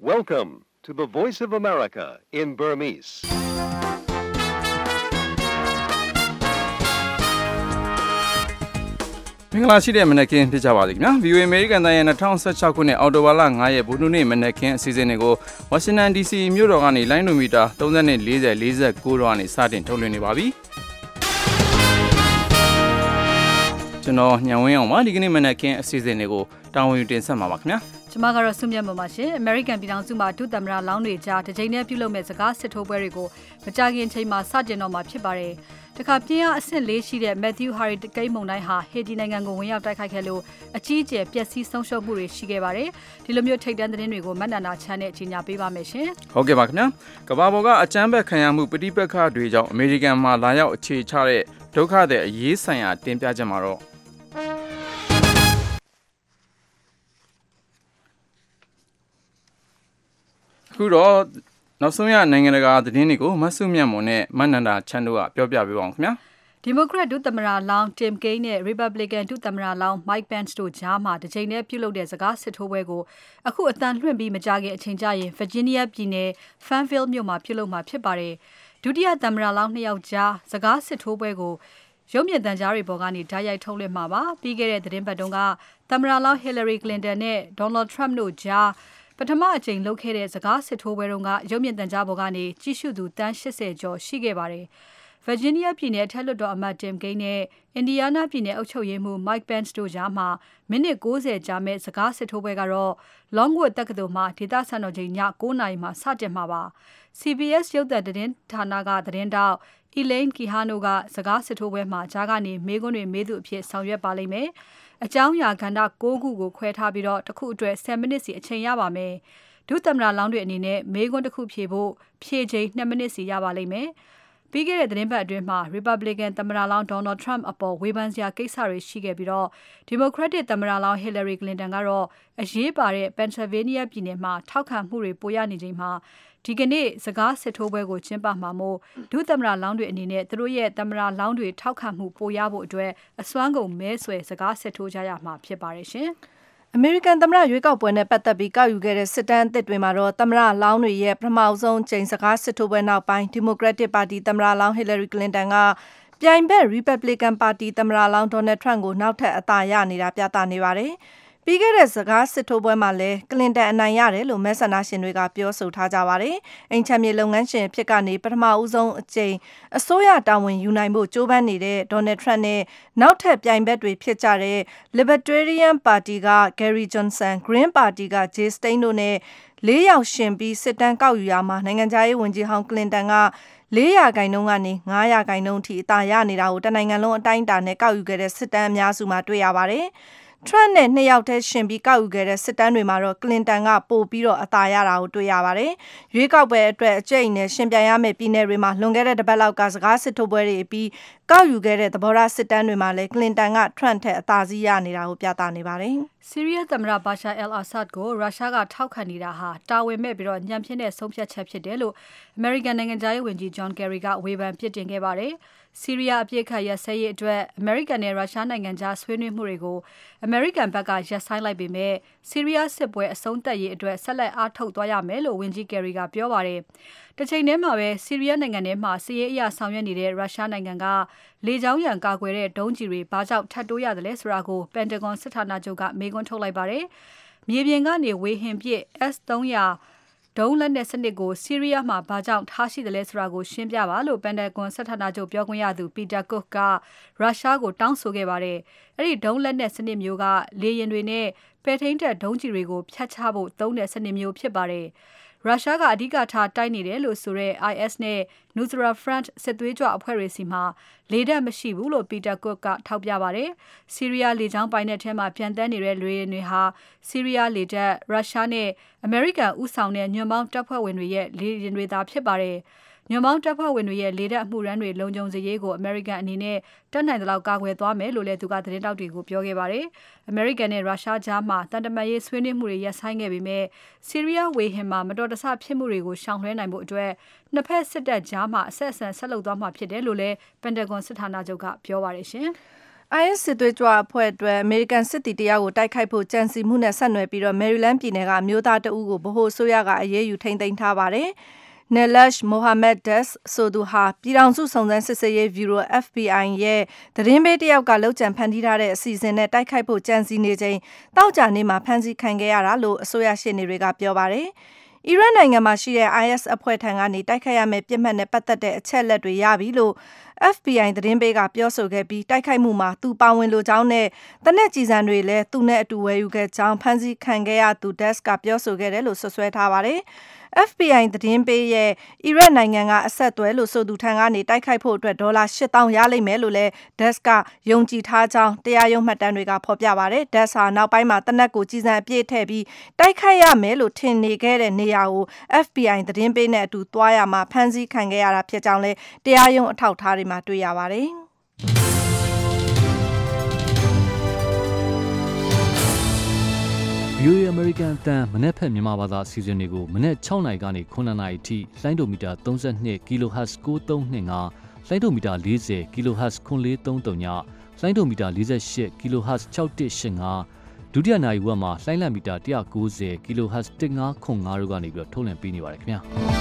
Welcome to the Voice of America in Burmese. ။မင်္ဂလာရှိတဲ့မနက်ခင်းဖြစ်ကြပါစေခင်ဗျာ VOA American တိုင်းရဲ့2016ခုနှစ်အောက်တိုဘာလ9ရက်ဗုဒ္ဓနေ့မနက်ခင်းအစီအစဉ်တွေကို Washington DC မြို့တော်ကနေလိုင်းဒိုမီတာ30နဲ့40 49တော့ကနေစတင်ထုတ်လွှင့်နေပါပြီ။ကျွန်တော်ညံဝင်းအောင်ပါဒီကနေ့မနက်ခင်းအစီအစဉ်တွေကိုတာဝန်ယူတင်ဆက်မှာပါခင်ဗျာ။ကျွန်မကတော့စုမြတ်ပါရှင် American ပြည်ထောင်စုမှာဒုသမ္မတလောင်းတွေကြားတစ်ချိန်နဲ့ပြုလုပ်မဲ့စကားစစ်ထိုးပွဲတွေကိုမကြာခင်ချိန်မှာစတင်တော့မှာဖြစ်ပါတယ်။တခါပြင်းအားအဆင့်၄ရှိတဲ့ Matthew Hurricane မုန်တိုင်းဟာဟေတီနိုင်ငံကိုဝင်ရောက်တိုက်ခိုက်ခဲ့လို့အကြီးအကျယ်ပျက်စီးဆုံးရှုံးမှုတွေရှိခဲ့ပါတယ်။ဒီလိုမျိုးထိပ်တန်းသတင်းတွေကိုမနန္ဒာချမ်းနဲ့ကြီးညာပေးပါမယ်ရှင်။ဟုတ်ကဲ့ပါခင်ဗျာ။ကမ္ဘာပေါ်ကအကြမ်းဖက်ခံရမှုပဋိပက္ခတွေကြောင့်အမေရိကန်မှာလာရောက်အခြေချတဲ့ဒုက္ခသည်အရေးဆိုင်ရာတင်ပြချက်မှာတော့အခုတော့နောက်ဆုံးရနိုင်ငံတကာသတင်းတွေကိုမဆုမြတ်မွန်နဲ့မနန္ဒာချမ်းတို့ကပြောပြပေးပါအောင်ခင်ဗျာ။ဒီမိုကရက်ဒုသမ္မတလောင်း Tim Kaine နဲ့ Republican ဒုသမ္မတလောင်း Mike Pence တို့ကြားမှာတစ်ချိန်နဲ့ပြုလုပ်တဲ့စကားစစ်ထိုးပွဲကိုအခုအတန်လွှင့်ပြီးမကြခင်အချိန်ကျရင် Virginia ပြည်နယ် Fairfield မြို့မှာပြုလုပ်မှာဖြစ်ပါတယ်။ဒုတိယသမ္မတလောင်း2ယောက်ကြားစကားစစ်ထိုးပွဲကိုရုပ်မြင်သံကြားတွေပေါ်ကနေဓာတ်ရိုက်ထုတ်လွှင့်မှာပါ။ပြီးခဲ့တဲ့သတင်းပတ်တုန်းကသမ္မတလောင်း Hillary Clinton နဲ့ Donald Trump တို့ကြားပထမအကြိမ်လုပ်ခဲ့တဲ့စကားစစ်ထိုးပွဲတုန်းကရုပ်မြင်သံကြားပေါ်ကနေကြည့်ရှုသူတန်း80ကျော်ရှိခဲ့ပါတယ်။ Virginia ပြည်နယ်ထက်လွှတ်တော်အမတ် Tim Kaine နဲ့ Indiana ပြည်နယ်အုပ်ချုပ်ရေးမှူး Mike Pence တို့ကြားမှာမိနစ်90ကြာမဲ့စကားစစ်ထိုးပွဲကတော့ Longwood တက္ကသိုလ်မှာဒေသစံတော်ချိန်ည9:00နာရီမှာစတင်မှာပါ။ CBS ရုပ်သံသတင်းဌာနကသတင်းတောက် Elaine Quijano ကစကားစစ်ထိုးပွဲမှာကြားကနေမေးခွန်းတွေမေးသူအဖြစ်ဆောင်ရွက်ပါလိမ့်မယ်။အကြောင်းအရာကဏ္ဍ9ခုကိုခွဲထားပြီးတော့တစ်ခုအတွက်10မိနစ်စီအချိန်ရပါမယ်။ဒုသမ္မတလောင်းတွေအနေနဲ့မေးခွန်းတစ်ခုဖြေဖို့ဖြေချိန်2မိနစ်စီရပါလိမ့်မယ်။ပြီးခဲ့တဲ့သတင်းပတ်အတွင်းမှာ Republican သမ္မတလောင်း Donald Trump အပေါ်ဝေဖန်စရာကိစ္စတွေရှိခဲ့ပြီးတော့ Democratic သမ္မတလောင်း Hillary Clinton ကတော့အရေးပါတဲ့ Pennsylvania ပြည်နယ်မှာထောက်ခံမှုတွေပိုရနေချိန်မှာဒီကနေ့စကားစစ်ထိုးပွဲကိုကျင်းပမှာမို့ဒုသမ္မတလောင်းတွေအနေနဲ့သူတို့ရဲ့သမ္မတလောင်းတွေထောက်ခံမှုပိုရဖို့အတွက်အစွမ်းကုန်မဲဆွယ်စကားစစ်ထိုးကြရမှာဖြစ်ပါတယ်ရှင်။အမေရိကန်သမ္မတရွေးကောက်ပွဲနဲ့ပတ်သက်ပြီးကောက်ယူခဲ့တဲ့စစ်တမ်းအသစ်တွေမှာတော့သမ္မတလောင်းတွေရဲ့ပထမဆုံးချိန်စကားစစ်ထိုးပွဲနောက်ပိုင်း Democratic ပါတီသမ္မတလောင်း Hillary Clinton ကပြိုင်ဘက် Republican ပါတီသမ္မတလောင်း Donald Trump ကိုနောက်ထပ်အသာရနေတာပြသနေပါတယ်။ပြီးခဲ့တဲ့စကားစစ်ထိုးပွဲမှာလည်း Clinton အနိုင်ရတယ်လို့မဲဆန္ဒရှင်တွေကပြောဆိုထားကြပါတယ်။အိမ်ချမ်းမြေလုပ်ငန်းရှင်ဖြစ်ကနေပထမဦးဆုံးအကြိမ်အစိုးရတာဝန်ယူနိုင်ဖို့ကြိုးပမ်းနေတဲ့ Donald Trump နဲ့နောက်ထပ်ပြိုင်ဘက်တွေဖြစ်ကြတဲ့ Libertarian ပါတီက Gary Johnson, Green ပါတီက Jay Stein တို့နဲ့4ယောက်ရှင်ပြီးစစ်တမ်းကောက်ယူရမှာနိုင်ငံခြားရေးဝန်ကြီးဟောင်း Clinton က4%ကနေ5%အထိအသာရနေတာကိုတနိုင်ငံလုံးအတိုင်းအတာနဲ့ကောက်ယူခဲ့တဲ့စစ်တမ်းအများစုမှာတွေ့ရပါတယ်။ Trump နဲ့2ယောက်တည်းရှင်ပြီးကောက်ယူခဲ့တဲ့စစ်တမ်းတွေမှာတော့ Clinton ကပိုပြီးတော့အသာရတာကိုတွေ့ရပါတယ်။ရွေးကောက်ပွဲအတွက်အကျိတ်နဲ့ရှင်ပြိုင်ရမယ့်ပြည်နယ်တွေမှာလွန်ခဲ့တဲ့တစ်ပတ်လောက်ကစကားစစ်ထိုးပွဲတွေပြီးကောက်ယူခဲ့တဲ့သဘောထားစစ်တမ်းတွေမှာလည်း Clinton က Trump ထက်အသာစီးရနေတာကိုပြသနေပါတယ်။ဆီးရီးယားသမ္မတ Bashar al-Assad ကိုရုရှားကထောက်ခံနေတာဟာတာဝန်မဲ့ပြီးတော့ညံပြင်းတဲ့ဆုံးဖြတ်ချက်ဖြစ်တယ်လို့ American နိုင်ငံသားရေးဝန်ကြီး John Kerry ကဝေဖန်ပြစ်တင်ခဲ့ပါတယ်။ဆီးရီးယားအပြစ်ခတ်ရစဲရေးအတွက် American နဲ့ရုရှားနိုင်ငံကြားဆွေးနွေးမှုတွေကို American ဘက်ကရပ်ဆိုင်းလိုက်ပေမဲ့ဆီးရီးယားစစ်ပွဲအဆုံးသတ်ရေးအတွက်ဆက်လက်အားထုတ်သွားရမယ်လို့ဝန်ကြီး Kerry ကပြောပါတယ်။တစ်ချိန်တည်းမှာပဲဆီးရီးယားနိုင်ငံထဲမှာစစ်ရေးအရာဆောင်ရွက်နေတဲ့ရုရှားနိုင်ငံကလေကြောင်းရန်ကာကွယ်တဲ့ဒုံးကျည်တွေဘာကြောင့်ထပ်တိုးရတယ်လဲဆိုတာကို Pentagon စစ်ဌာနချုပ်ကမေးခွန်းထုတ်လိုက်ပါတယ်။မြေပြင်ကနေဝေဟင်ပစ် S-300 ဒုံးလက်နက်စနစ်ကိုဆီးရီးယားမှာဘာကြောင့်ထားရှိတယ်လဲဆိုတာကိုရှင်းပြပါလို့ Pentagon စစ်ဌာနချုပ်ပြောခွင့်ရသူ Peter Cook ကရုရှားကိုတောင်းဆိုခဲ့ပါတယ်။အဲ့ဒီဒုံးလက်နက်စနစ်မျိုးကလေယာဉ်တွေနဲ့ပဲထိန်းတပ်ဒုံးကျည်တွေကိုဖျက်ချဖို့သုံးတဲ့စနစ်မျိုးဖြစ်ပါတယ်။ရုရှားကအဓိကထားတိုက်နေတယ်လို့ဆိုတဲ့ IS နဲ့ Nusra Front စစ်သွေးကြွအဖွဲ့တွေစီမှာလေတပ်မရှိဘူးလို့ Peter Cook ကထောက်ပြပါတယ်။ဆီးရီးယားလေကြောင်းပိုင်နက်ထဲမှာပြန်တန်းနေတဲ့လေယာဉ်တွေဟာဆီးရီးယားလေတပ်ရုရှားနဲ့အမေရိကန်ဦးဆောင်တဲ့ညွန့်ပေါင်းတပ်ဖွဲ့ဝင်တွေရဲ့လေယာဉ်တွေသာဖြစ်ပါတယ်။ညွန့်ပေါင်းတပ်ဖွဲ့ဝင်တွေရဲ့လေတပ်အမှုရန်တွေလုံခြုံစေရေးကိုအမေရိကန်အနေနဲ့တက်နိုင်သလောက်ကာကွယ်သွားမယ်လို့လည်းသူကသတင်းတောက်တွေကိုပြောခဲ့ပါတယ်။အမေရိကန်နဲ့ရုရှားကြားမှာတန်တမာရေးဆွေးနွေးမှုတွေရပ်ဆိုင်းခဲ့ပေမဲ့ဆီးရီးယားဝေဟင်မှာမတော်တဆဖြစ်မှုတွေကိုရှောင်လွှဲနိုင်ဖို့အတွက်နှစ်ဖက်စစ်တပ်ကြားမှာအဆက်အဆံဆက်လုပ်သွားမှာဖြစ်တယ်လို့လည်း Pentagon စစ်ဌာနချုပ်ကပြောပါတယ်ရှင်။ IS စစ်သွေးကြွအဖွဲ့အတွက်အမေရိကန်စစ်တီတယောက်ကိုတိုက်ခိုက်ဖို့ကြံစည်မှုနဲ့ဆက်နွယ်ပြီးတော့ Maryland ပြည်နယ်ကအမျိုးသားတဦးကိုဗဟိုအစိုးရကအရေးယူထိန်းသိမ်းထားပါတယ်။ Nelash Mohammed Des ဆိုသူဟာပြည်ထောင်စုစုံစမ်းစစ်ဆေးရေးဗျူရို FBI ရဲ့သတင်းပေးတယောက်ကလောက်ကျန်ဖန်တီးထားတဲ့အစီအစဉ်နဲ့တိုက်ခိုက်ဖို့ကြံစည်နေချိန်တောက်ကြနေ့မှာဖမ်းဆီးခံခဲ့ရတာလို့အစိုးရရှေ့နေတွေကပြောပါတယ်။အီရတ်နိုင်ငံမှာရှိတဲ့ IS အဖွဲ့ထံကနေတိုက်ခိုက်ရမယ့်ပြစ်မှတ်နဲ့ပတ်သက်တဲ့အချက်လက်တွေရပြီလို့ FBI သတင်းပေးကပြောဆိုခဲ့ပြီးတိုက်ခိုက်မှုမှာသူပါဝင်လိုကြောင်းနဲ့တနက်ကြည်စံတွေလည်းသူနဲ့အတူဝယ်ယူခဲ့ကြောင်းဖမ်းဆီးခံခဲ့ရသူ Des ကပြောဆိုခဲ့တယ်လို့ဆွဆွဲထားပါတယ်။ FBI သတင်းပေးရဲ့အီရတ်နိုင်ငံကအဆက်အသွယ်လို့ဆိုသူထံကနေတိုက်ခိုက်ဖို့အတွက်ဒေါ်လာ $8,000 ရလိမ့်မယ်လို့လည်း Des ကယုံကြည်ထားကြောင်းတရားရုံးမှတ်တမ်းတွေကဖော်ပြပါတယ်။ Des ဟာနောက်ပိုင်းမှာတနက်ကိုကြည်စံအပြည့်ထည့်ပြီးတိုက်ခိုက်ရမယ်လို့ထင်နေခဲ့တဲ့နေရာကို FBI သတင်းပေးနဲ့အတူသွားရမှာဖမ်းဆီးခံခဲ့ရတာဖြစ်ကြောင်းလည်းတရားရုံးအထောက်အထားတွေမှာတွေ့ရပါတယ်။ VOA American အတန်းမနေ့ဖက်မြန်မာဘာသာအစီအစဉ်တွေကိုမနေ့6နာရီကနေ9နာရီအထိလိုင်းဒိုမီတာ32 kHz 9325လိုင်းဒိုမီတာ40 kHz 9433ညလိုင်းဒိုမီတာ48 kHz 6185ဒုတိယနာရီဝက်မှာလိုင်းလံမီတာ190 kHz 1505တို့ကနေပြီးတော့ထုတ်လွှင့်ပေးနေပါတယ်ခင်ဗျာ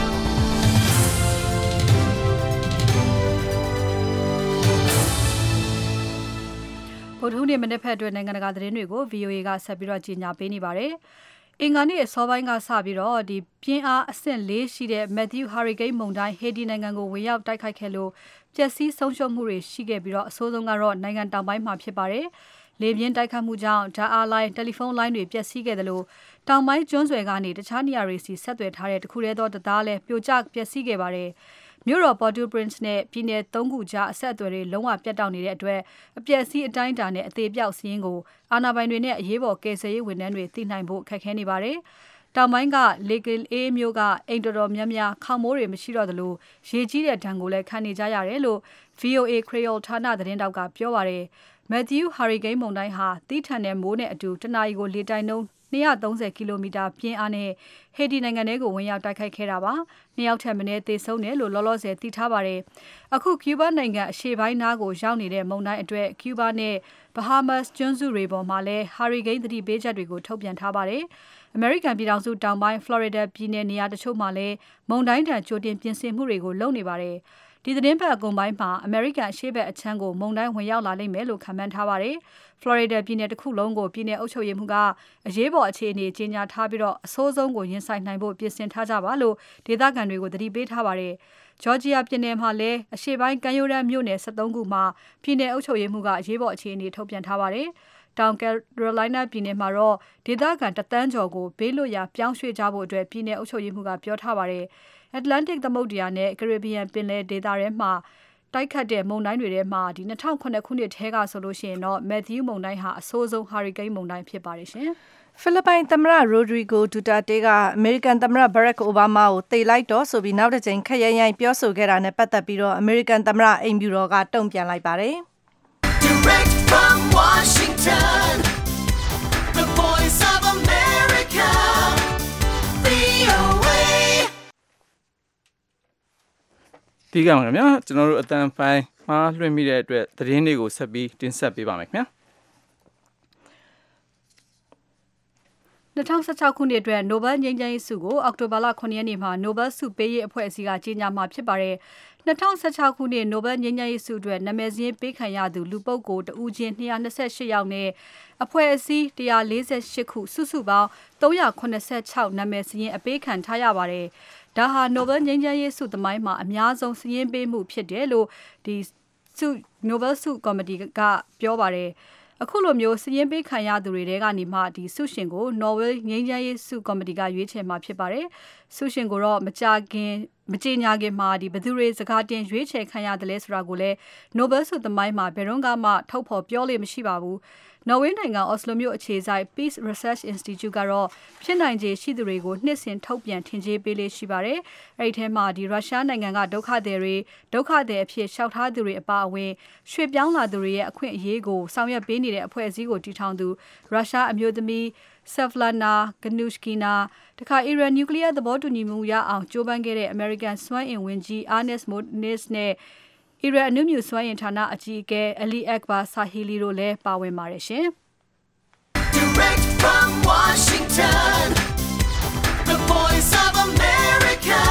ဗုဒ္ဓဟူးနေ့မနေ့ဖက်အတွက်နိုင်ငံတကာသတင်းတွေကို VOA ကဆက်ပြီးတော့ကြီးညာပေးနေပါတယ်။အင်္ဂါနေ့အစောပိုင်းကစပြီးတော့ပြင်းအားအဆင့်4ရှိတဲ့ Matthew Hurricane မုန်တိုင်း Haiti နိုင်ငံကိုဝင်ရောက်တိုက်ခိုက်ခဲ့လို့ပျက်စီးဆုံးရှုံးမှုတွေရှိခဲ့ပြီးတော့အဆိုးဆုံးကတော့နိုင်ငံတောင်ပိုင်းမှာဖြစ်ပါတယ်။လေပြင်းတိုက်ခတ်မှုကြောင့်ဓာတ်အားလိုင်းတယ်လီဖုန်းလိုင်းတွေပျက်စီးခဲ့တယ်လို့တောင်ပိုင်းကျွန်းဆွယ်ကနေတခြားနေရာတွေစီဆက်သွယ်ထားတဲ့တခုတည်းသောတရားလည်းပြိုကျပျက်စီးခဲ့ပါတယ်။မြို့တော် Port-au-Prince နဲ့ပြည်နယ်3ခုကြားအဆက်အသွယ်တွေလုံးဝပြတ်တောက်နေတဲ့အတွက်အပျက်စီးအတိုင်းအတာနဲ့အသေးပြောက်စည်းရင်းကိုအာဏာပိုင်တွေနဲ့အရေးပေါ်ကယ်ဆယ်ရေးဝန်ထမ်းတွေသိနိုင်ဖို့ခက်ခဲနေပါတယ်။တောင်ပိုင်းက Lake A မြို့ကအိမ်တော်တော်များများခေါင်မိုးတွေမရှိတော့သလိုရေကြီးတဲ့ဒဏ်ကိုလည်းခံနေကြရတယ်လို့ VOA Creole ဌာနသတင်းတောက်ကပြောပါတယ်။ Matthew Hurricane မုန်တိုင်းဟာတီးထန်တဲ့မိုးနဲ့အတူတနအီကိုလေတိုက်နှုန်း230 ကီလိုမီတာပြင်းအားနဲ့ Haiti နိုင်ငံထဲကိုဝင်ရောက်တိုက်ခိုက်ခဲ့တာပါ။နှစ်ယောက်ထက်မနည်းသေဆုံးတယ်လို့လောလောဆယ်သိထားပါတယ်။အခု Cuba နိုင်ငံအရှေ့ပိုင်းနားကိုရောက်နေတဲ့မုန်တိုင်းအတွက် Cuba နဲ့ Bahamas ကျွန်းစုတွေပေါ်မှာလည်း Hurricane သတိပေးချက်တွေကိုထုတ်ပြန်ထားပါတယ်။ American ပြည်ထောင်စုတောင်ပိုင်း Florida ပြည်နယ်နေရာတချို့မှာလည်းမုန်တိုင်းထံကြိုတင်ပြင်ဆင်မှုတွေကိုလုပ်နေပါတယ်။ဒီသတင်းပတ်အကုန်ပိုင်းမှာ American အရှေ့ဘက်အခြမ်းကိုမုန်တိုင်းဝင်ရောက်လာလိမ့်မယ်လို့ခန့်မှန်းထားပါတယ်။ Florida ပြည်နယ်တစ်ခုလုံးကိုပြည်နယ်အုပ်ချုပ်ရေးမှူးကအရေးပေါ်အခြေအနေကြေညာထားပြီးအဆိုးဆုံးကိုရင်ဆိုင်နိုင်ဖို့ပြင်ဆင်ထားကြပါလို့ဒေသခံတွေကိုသတိပေးထားပါတယ်။ Georgia ပြည်နယ်မှာလည်းအရှေ့ပိုင်းကမ်းရိုးတန်းမြို့နယ်73ခုမှာပြည်နယ်အုပ်ချုပ်ရေးမှူးကအရေးပေါ်အခြေအနေထုတ်ပြန်ထားပါတယ်။တောင် Carolina ပြည်နယ်မှာတော့ဒေသခံ1 သန်းကျော်ကိုဘေးလွတ်ရာပြောင်းရွှေ့ကြဖို့ပြည်နယ်အုပ်ချုပ်ရေးမှူးကပြောထားပါတယ်။ Atlantic သမုဒ္ဒရာနဲ့ Caribbean ပင်လယ်ဒေသထဲမှာတိုက်ခတ်တဲ့မုန်တိုင်းတွေထဲမှာ2007ခုနှစ်ထဲကဆိုလို့ရှိရင်တော့ Matthew မုန်တိုင်းဟာအဆိုးဆုံး Hurricane မုန်တိုင်းဖြစ်ပါတယ်ရှင်။ဖိလစ်ပိုင်သမ္မတ Rodrigo Duterte ကအမေရိကန်သမ္မတ Barack Obama ကိုသေလိုက်တော့ဆိုပြီးနောက်တစ်ကြိမ်ခက်ရိုင်းရိုင်းပြောဆိုခဲ့တာနဲ့ပတ်သက်ပြီးတော့အမေရိကန်သမ္မတအိမ်ဖြူတော်ကတုံ့ပြန်လိုက်ပါတယ်။ Direct from Washington, the voice of America, VOA ဒီကမှာခင်ဗျာကျွန်တော်တို့အတန်ဖိုင်းမှားလွှင့်မိတဲ့အတွက်သတင်းတွေကိုဆက်ပြီးတင်ဆက်ပေးပါမယ်ခင်ဗျာ 2016ခုနှစ်အတွက် Nobel ငြိမ်းချမ်းရေးဆုကိုအောက်တိုဘာလ9ရက်နေ့မှာ Nobel ဆုပေးရေးအဖွဲ့အစည်းကကြေညာမှာဖြစ်ပါတယ်။2016ခုနှစ် Nobel ငြိမ်းချမ်းရေးဆုအတွက်နာမည်စာရင်းပေးခံရသူလူပုဂ္ဂိုလ်တဦးချင်း228ယောက်နဲ့အဖွဲ့အစည်း148ခုစုစုပေါင်း386နာမည်စာရင်းအပေးခံထားရပါတယ်။ဒါဟာ Nobel ငြိမ်းချမ်းရေးဆုသမိုင်းမှာအများဆုံးစာရင်းပေးမှုဖြစ်တယ်လို့Nobel ဆုကော်မတီကပြောပါတယ်။အခုလိုမျိုးစည်ရင်းပေးခံရသူတွေထဲကနေမှဆုရှင်ကို Norway ငြိမ်းချမ်းရေးဆုကော်မတီကရွေးချယ်မှာဖြစ်ပါတယ်။ဆုရှင်ကိုတော့မကြေညာခင်မှာဘယ်သူတွေစကားတင်ရွေးချယ်ခံရတယ်လဲဆိုတာကိုလည်း Nobel ဆုသမိုင်းမှာဘယ်တော့မှထုတ်ဖော်ပြောလို့မရှိပါဘူး။နော်ဝေးနိုင်ငံ Oslo မြို့အခြေစိုက် Peace Research Institute ကတော့ဖြစ်နိုင်ခြေရှိသူတွေကိုနှစ်စဉ်ထုတ်ပြန်ထင်ကြေးပေးလေးရှိပါတယ်။အဲဒီထဲမှာရုရှားနိုင်ငံကဒုက္ခသည်တွေဒုက္ခသည်အဖြစ်လျှောက်ထားသူတွေအပါအဝင်ရွှေ့ပြောင်းလာသူတွေရဲ့အခွင့်အရေးကိုဆောင်ရွက်ပေးနေတဲ့အဖွဲ့အစည်းကိုတည်ထောင်သူရုရှားအမျိုးသမီး Svetlana Ganushkina တခါ Iran Nuclear သဘောတူညီမှုရအောင်ကြိုးပမ်းခဲ့တဲ့ American စွမ်းအင်ဝန်ကြီး Ernest Moniz နဲ့အီရန်အနုမြူစွမ်းအင်ဌာနအကြီးအကဲ Ali Akbar Sahili တို့လည်းပါဝင်ပါတယ်ရှင်။ Direct from Washington, the voice of America,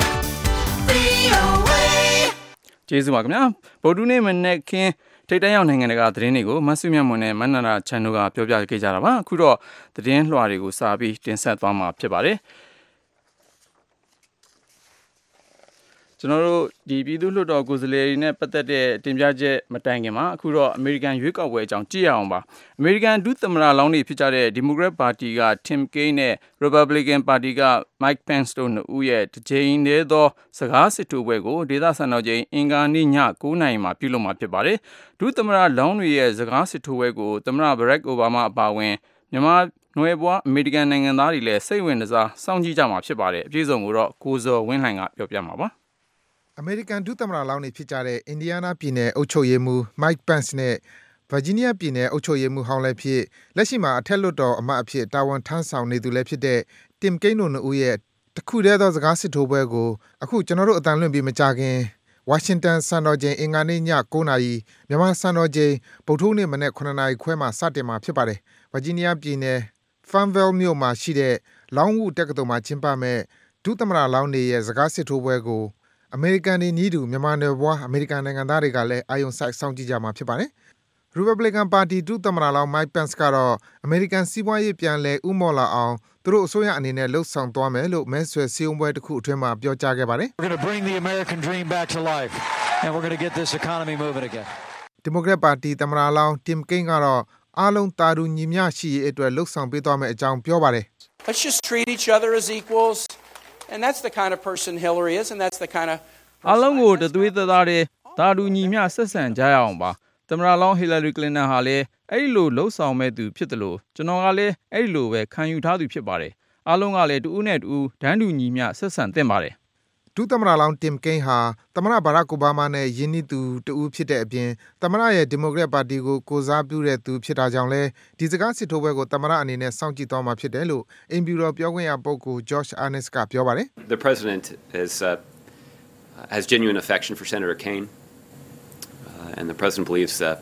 VOA. ကျေးဇူးပါခင်ဗျာဗုဒ္ဓနေ့မနေ့ကထိတ်တန့်ရောက်နိုင်ငံတကာသတင်းတွေကိုမဆုမြတ်မွန်နဲ့မန္နနာချန်တို့ကပြောပြခဲ့ကြတာပါအခုတော့သတင်းလွှာတွေကိုစာပြီးတင်ဆက်သွားမှာဖြစ်ပါတယ်ကျွန်တော်တို့ဒီပြည်သူ့လွှတ်တော်ကိုယ်စားလှယ်တွေနဲ့ပတ်သက်တဲ့တင်ပြချက်မတိုင်ခင်မှာအခုတော့အမေရိကန်ရွေးကောက်ပွဲအကြောင်းကြည့်ရအောင်ပါအမေရိကန်ဒုသမ္မတလောင်းတွေဖြစ်ကြတဲ့ Democrat Party က Tim Kaine နဲ့ Republican Party က Mike Pence တို့နှစ်ဦးရဲ့တစ်ကြိမ်တည်းသောစကားစစ်ထိုးပွဲကိုဒေသစံတော်ချိန်အင်္ဂါနေ့ည9:00 နာရီမှာပြုလုပ်မှာဖြစ်ပါတယ်ဒုသမ္မတလောင်းတွေရဲ့စကားစစ်ထိုးပွဲကိုသမ္မတ Barack Obama အပါအဝင်မြန်မာနွယ်ဘွားအမေရိကန်နိုင်ငံသားတွေလည်းစိတ်ဝင်စားစောင့်ကြည့်ကြမှာဖြစ်ပါတယ်အပြည့်စုံကိုတော့ကိုဇော်ဝင်းလှိုင်ကပြောပြမှာပါအမေရိကန်ဒုသမ္မတလောင်းတွေဖြစ်ကြတဲ့ Indiana ပြည်နယ်အုပ်ချုပ်ရေးမှူး Mike Pence နဲ့ Virginia ပြည်နယ်အုပ်ချုပ်ရေးမှူးဟောင်းလည်းဖြစ်လက်ရှိမှာအထက်လွှတ်တော်အမတ်အဖြစ်တာဝန်ထမ်းဆောင်နေသူလည်းဖြစ်တဲ့ Tim Kaine တို့နှစ်ဦးရဲ့တစ်ခုတည်းသောစကားစစ်ထိုးပွဲကိုအခုကျွန်တော်တို့အတန်လွင့်ပြီးမကြခင် Washington စံတော်ချိန်အင်္ဂါနေ့ည9:00 နာရီမြန်မာစံတော်ချိန်ဗုဒ္ဓနေ့မနက်9:00 နာရီခွဲမှာစတင်မှာဖြစ်ပါတယ် Virginia ပြည်နယ် Farmville မြို့မှာရှိတဲ့ Longwood တက္ကသိုလ်မှာကျင်းပမဲ့ဒုသမ္မတလောင်းတွေရဲ့စကားစစ်ထိုးပွဲကိုအမေရိကန်တွေနီးတူမြန်မာနယ်ဘွားအမေရိကန်နိုင်ငံသားတွေကလည်းအာရုံစိုက်စောင့်ကြည့်ကြမှာဖြစ်ပါတယ်။ Republican Party ဒုသမ္မတလောင်း Mike Pence ကတော့အမေရိကန်စီးပွားရေးပြန်လည်ဦးမော့လာအောင်သူတို့အစိုးရအနေနဲ့လှုပ်ဆောင်သွားမယ်လို့မဲဆွယ်စည်းရုံးပွဲတစ်ခုအတွင်းမှာပြောကြားခဲ့ပါတယ်။ We're going to bring the American dream back to life and we're going to get this economy moving again. Democrat Party သမ္မတလောင်း Tim Kaine ကတော့အားလုံးတာတူညီမျှရှိရေးအတွက်လှုပ်ဆောင်ပေးသွားမယ်အကြောင်းပြောပါတယ်။ Let's just treat each other as equals.And that's the kind of person Hillary is, and that's the kind of အားလုံးကိုတသွေးသားတဲ့တာတူညီမျှဆက်ဆံကြရအောင်ပါသမ္မတလောင်း Hillary Clinton ဟာလည်းအဲ့လိုလှုပ်ဆောင်မဲ့သူဖြစ်တယ်လို့ကျွန်တော်ကလည်းအဲ့လိုပဲခံယူထားသူဖြစ်ပါတယ်အားလုံးကလည်းတူဦးနဲ့တူဒန်းတူညီမျှဆက်ဆံသင့်ပါတယ်ဒုသမ္မတလောင်း Tim Kaine ဟာသမ္မတ Barack Obama နဲ့ယင်းနှီးသူတူဦးဖြစ်တဲ့အပြင်သမ္မတရဲ့ Democrat Party ကိုကိုစားပြုတဲ့သူဖြစ်တာကြောင့်လဲဒီစကားစစ်ထိုးပွဲကိုသမ္မတအနေနဲ့စောင့်ကြည့်သွားမှာဖြစ်တယ်လို့အိမ်ဖြူတော်ပြောခွင့်ရပုဂ္ဂိုလ် Josh Earnest ကပြောပါတယ် The president has genuine affection for Senator Kaine and the president believes that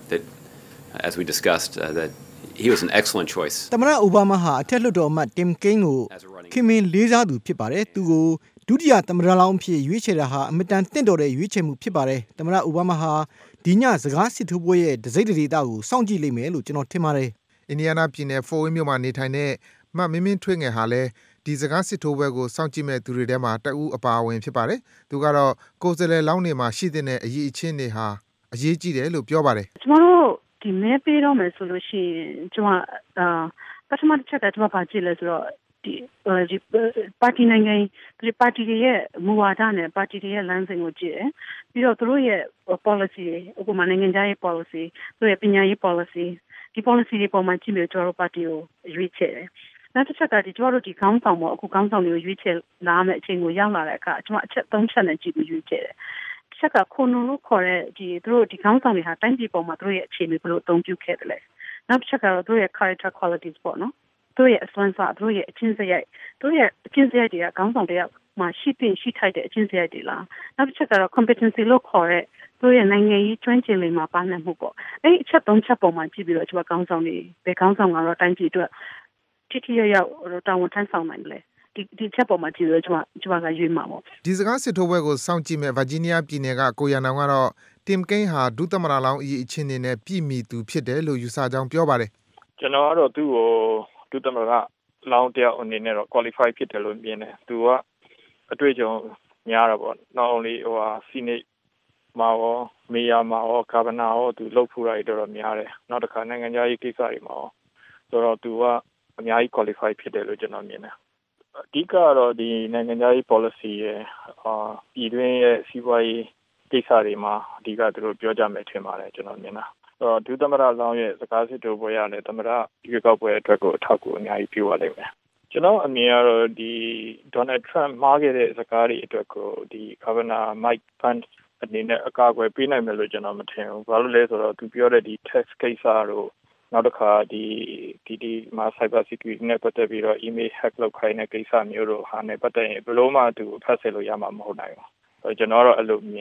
as we discussed that he was an excellent choice သမ္မတ Obama ဟာအထက်လွှတ်တော်အမတ် Tim Kaine ကိုခင်မင်လေးစားသူဖြစ်ပါတယ်သူကိုဒုတိယသမ္မတလောင်းအဖြစ်ရွေးချယ်တာဟာအမတန်တင့်တော်တဲ့ရွေးချယ်မှုဖြစ်ပါတယ်သမ္မတ Obama ဟာဒီညစကားစစ်ထိုးပွဲရဲ့ဒစိမ့်ဒေသကိုစောင့်ကြည့်လိမ့်မယ်လို့ကျွန်တော်ထင်ပါတယ် Indiana ပြည်နယ် Fort Wayne မြို့မှာနေထိုင်တဲ့မမင်းမင်းထွေးငယ်ဟာလည်းဒီစကားစစ်ထိုးပွဲကိုစောင့်ကြည့်မဲ့သူတွေထဲမှာတအူးအပါအဝင်ဖြစ်ပါတယ်သူကတော့ကိုယ်စားလှယ်လောင်းတွေမှာရှိတဲ့အရေးအချင်းတွေဟာအရေးကြီးတယ်လို့ပြောပါတယ်ကျွန်တော်တို့ဒီမဲပေးတော့မယ်ဆိုလို့ရှိရင်ကျွန်မပထမတစ်ချက်ကကျွန်မပါကြည့်လဲဆိုတော့ဒီပါတီနိုင်ငံဒီပါတီရဲ့မူဝါဒနဲ့ပါတီရဲ့လမ်းစဉ်ကိုကြည့်တယ်ပြီးတော့သူတို့ရဲ့ policy ဥပမာနိုင်ငံခြားရေး policy သူတို့ရဲ့ပညာရေး policy ဒီ policy တွေပေါ်မှာကြည့်ပြီးကျွန်တော်တို့ပါတီကိုရွေးချယ်တယ်နောက်တစ်ချက်ကဒီကျွန်တော်တို့ဒီခေါင်းဆောင်ပေါ့အခုခေါင်းဆောင်တွေကိုရွေးချယ်လာမယ့်အချိန်ကိုရောက်လာတဲ့အခါကျွန်မအချက်၃ချက်နဲ့ကြည့်ပြီးရွေးချယ်တယ်တစ်ချက်ကခုနလို့ခေါ်တဲ့ဒီသူတို့ဒီခေါင်းဆောင်တွေဟာတိုင်းပြည်ပေါ်မှာသူတို့ရဲ့အခြေအနေဘယ်လိုအသုံးပြုခဲ့တယ်လဲနောက်တစ်ချက်ကတော့သူတို့ရဲ့ character qualities ပေါ့နော်သူတို့ရဲ့အစွမ်းစားသူတို့ရဲ့အချင်းစရိုက်သူတို့ရဲ့အချင်းစရိုက်တွေကခေါင်းဆောင်တွေကမှရှိထိုက်တဲ့အချင်းစရိုက်တွေလားနောက်တစ်ချက်ကတော့ competency လို့ခေါ်တဲ့သူတို့ရဲ့နိုင်ငံရေးကျွမ်းကျင်လေးမှာပါနိုင်မှုပေါ့အဲ့ဒီအချက်၃ချက်ပေါ်မှာကြည့်ပြီးတော့ကျွန်မခေါင်းဆောင်တွေဘယ်ခေါင်းဆောင်ကတော့တိုင်းပြည်အတွက်ထိထိရောက်တာဝန်ထမ်းဆောင်နိုင်တယ်ဒီချက်ပေါ်မှာကြည့်လို့ကျွန်မကရွေးမှာပေါ့ဒီစကားစစ်ထိုးပွဲကိုစောင့်ကြည့်မဲ့ Virginia ပြည်နယ်ကကိုရန်နောင်ကတော့ Tim Kaine ဟာဒုသမ္မတလောင်းအရေးအချင်းတွေနဲ့ပြည်မီသူဖြစ်တယ်လို့ယူဆကြောင်းပြောပါတယ်ကျွန်တော်ကတော့သူ့ကိုဒုသမ္မတလောင်းတယောက်အနေနဲ့တော့ qualify ဖြစ်တယ်လို့မြင်တယ်သူကအတွေ့အကြုံများတာပေါ့ not only Senate မှာရော Mayor မှာရော Governor ရောသူလုပ်ဖူးတာတွေတော့များတယ်နောက်တစ်ခါနိုင်ငံခြားရေးကိစ္စတွေမှာရောဆိုတော့သူကအများကြီး qualify ဖြစ်တယ်လို့ကျွန်တော်မြင်တယ်အဓိကတော့ဒီနိုင်ငံခြားရေး policy ရဲ့ပြည်တွင်းရဲ့စီးပွားရေးကိစ္စတွေမှာအဓိကသူတို့ပြောကြမယ်ထင်ပါတယ်ကျွန်တော်မြင်တာဒုသမ္မတလောင်းရဲ့စကားစစ်ထိုးပွဲရတယ်သမ္မတရွေးကောက်ပွဲအတွက်ကိုအထောက်အကူအများကြီးပြုရလိမ့်မယ်ကျွန်တော်အမြင်ကတော့ဒီ Donald Trump မှားခဲ့တဲ့စကားတွေအတွက်ကိုဒီ Governor Mike Pence အနေနဲ့အကာအကွယ်ပေးနိုင်မယ်လို့ကျွန်တော်မထင်ဘူးဘာလို့လဲဆိုတော့သူပြောတဲ့ဒီ tax ကိစ္စတို့နောက်တစ်ခါဒီမှာ cyber security နဲ့ပတ်သက်ပြီးတော့ email hack လုပ်ခိုင်းတဲ့ကိစ္စမျိုးတို့ဟာနဲ့ပတ်သက်ရင်ဘယ်လို့မှသူဖတ်ဆယ်လို့ရမှာမဟုတ်နိုင်ဘူးကျွန်တော်တော့အဲ့လိုမြင်တယ်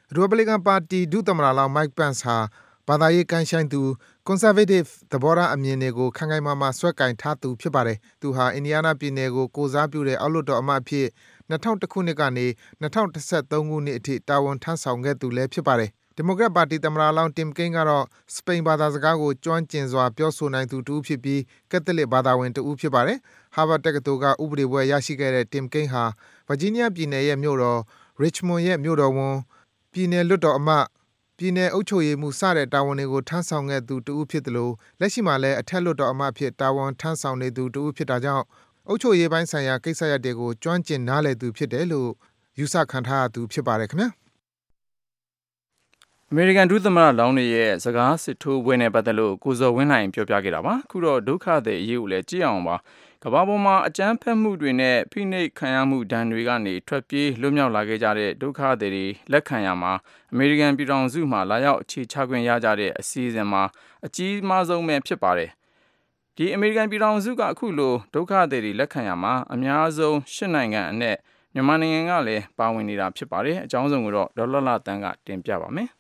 Republican Party ဒုသမ္မတလောင်း Mike Pence ဟာဘာသာရေးကိုင်းဆိုင်သူ Conservative သဘောထားအမြင်တွေကိုခိုင်ခိုင်မာမာဆွဲကင်ထားသူဖြစ်ပါတယ်။သူဟာ Indiana ပြည်နယ်ကိုကိုစားပြုတဲ့အောက်လွှတ်တော်အမတ်အဖြစ်2001ခုနှစ်ကနေ2013ခုနှစ်အထိတာဝန်ထမ်းဆောင်ခဲ့သူလည်းဖြစ်ပါတယ်။ Democrat Party သမ္မတလောင်း Tim Kaine ကတော့စပိန်ဘာသာစကားကိုကျွမ်းကျင်စွာပြောဆိုနိုင်သူတစ်ဦးဖြစ်ပြီးကက်သလစ်ဘာသာဝင်တစ်ဦးဖြစ်ပါတယ်။ Harvard တက္ကသိုလ်ကဥပဒေဘွဲ့ရရှိခဲ့တဲ့ Tim Kaine ဟာ Virginia ပြည်နယ်ရဲ့မြို့တော် Richmond ရဲ့မြို့တော်ဝန်၊ပြည်နယ်လွှတ်တော်အမတ်၊ပြည်နယ်အုပ်ချုပ်ရေးမှူးစတဲ့တာဝန်တွေကိုထမ်းဆောင်ခဲ့သူတစ်ဦးဖြစ်သလိုလက်ရှိမှာလည်းအထက်လွှတ်တော်အမတ်အဖြစ်တာဝန်ထမ်းဆောင်နေသူတစ်ဦးဖြစ်တာကြောင့်အုပ်ချုပ်ရေးပိုင်းဆိုင်ရာကိစ္စရပ်တွေကိုကျွမ်းကျင်နားလည်သူဖြစ်တယ်လို့ယူဆခံထားရသူဖြစ်ပါတယ်ခင်ဗျာ။အမေရိကန်ဒုသမ္မတလောင်းတွေရဲ့စကားစစ်ထိုးပွဲနဲ့ပတ်သက်လို့ကိုဇော်ဝင်းလှိုင်ပြောပြခဲ့တာပါ။ခုတော့ဒုက္ခသည်အရေးကိုလည်းကြည့်အောင်ပါ။ကမ္ဘာပေါ်မှာအကြမ်းဖက်မှုတွေနဲ့ဖိနှိပ်ခံရမှုဒဏ်တွေကနေထွက်ပြေးလွတ်မြောက်လာခဲ့ကြတဲ့ဒုက္ခသည်တွေလက်ခံရမှာအမေရိကန်ပြည်ထောင်စုမှာလာရောက်အခြေချခွင့်ရကြတဲ့အစီအစဉ်မှာအကြီးမားဆုံးပဲဖြစ်ပါတယ်။ဒီအမေရိကန်ပြည်ထောင်စုကအခုလိုဒုက္ခသည်တွေလက်ခံရမှာအများဆုံး၈နိုင်ငံအနက်မြန်မာနိုင်ငံကလည်းပါဝင်နေတာဖြစ်ပါတယ်။အကြောင်းစုံကိုတော့ဒေါ်လတန်းကတင်ပြပါမယ်။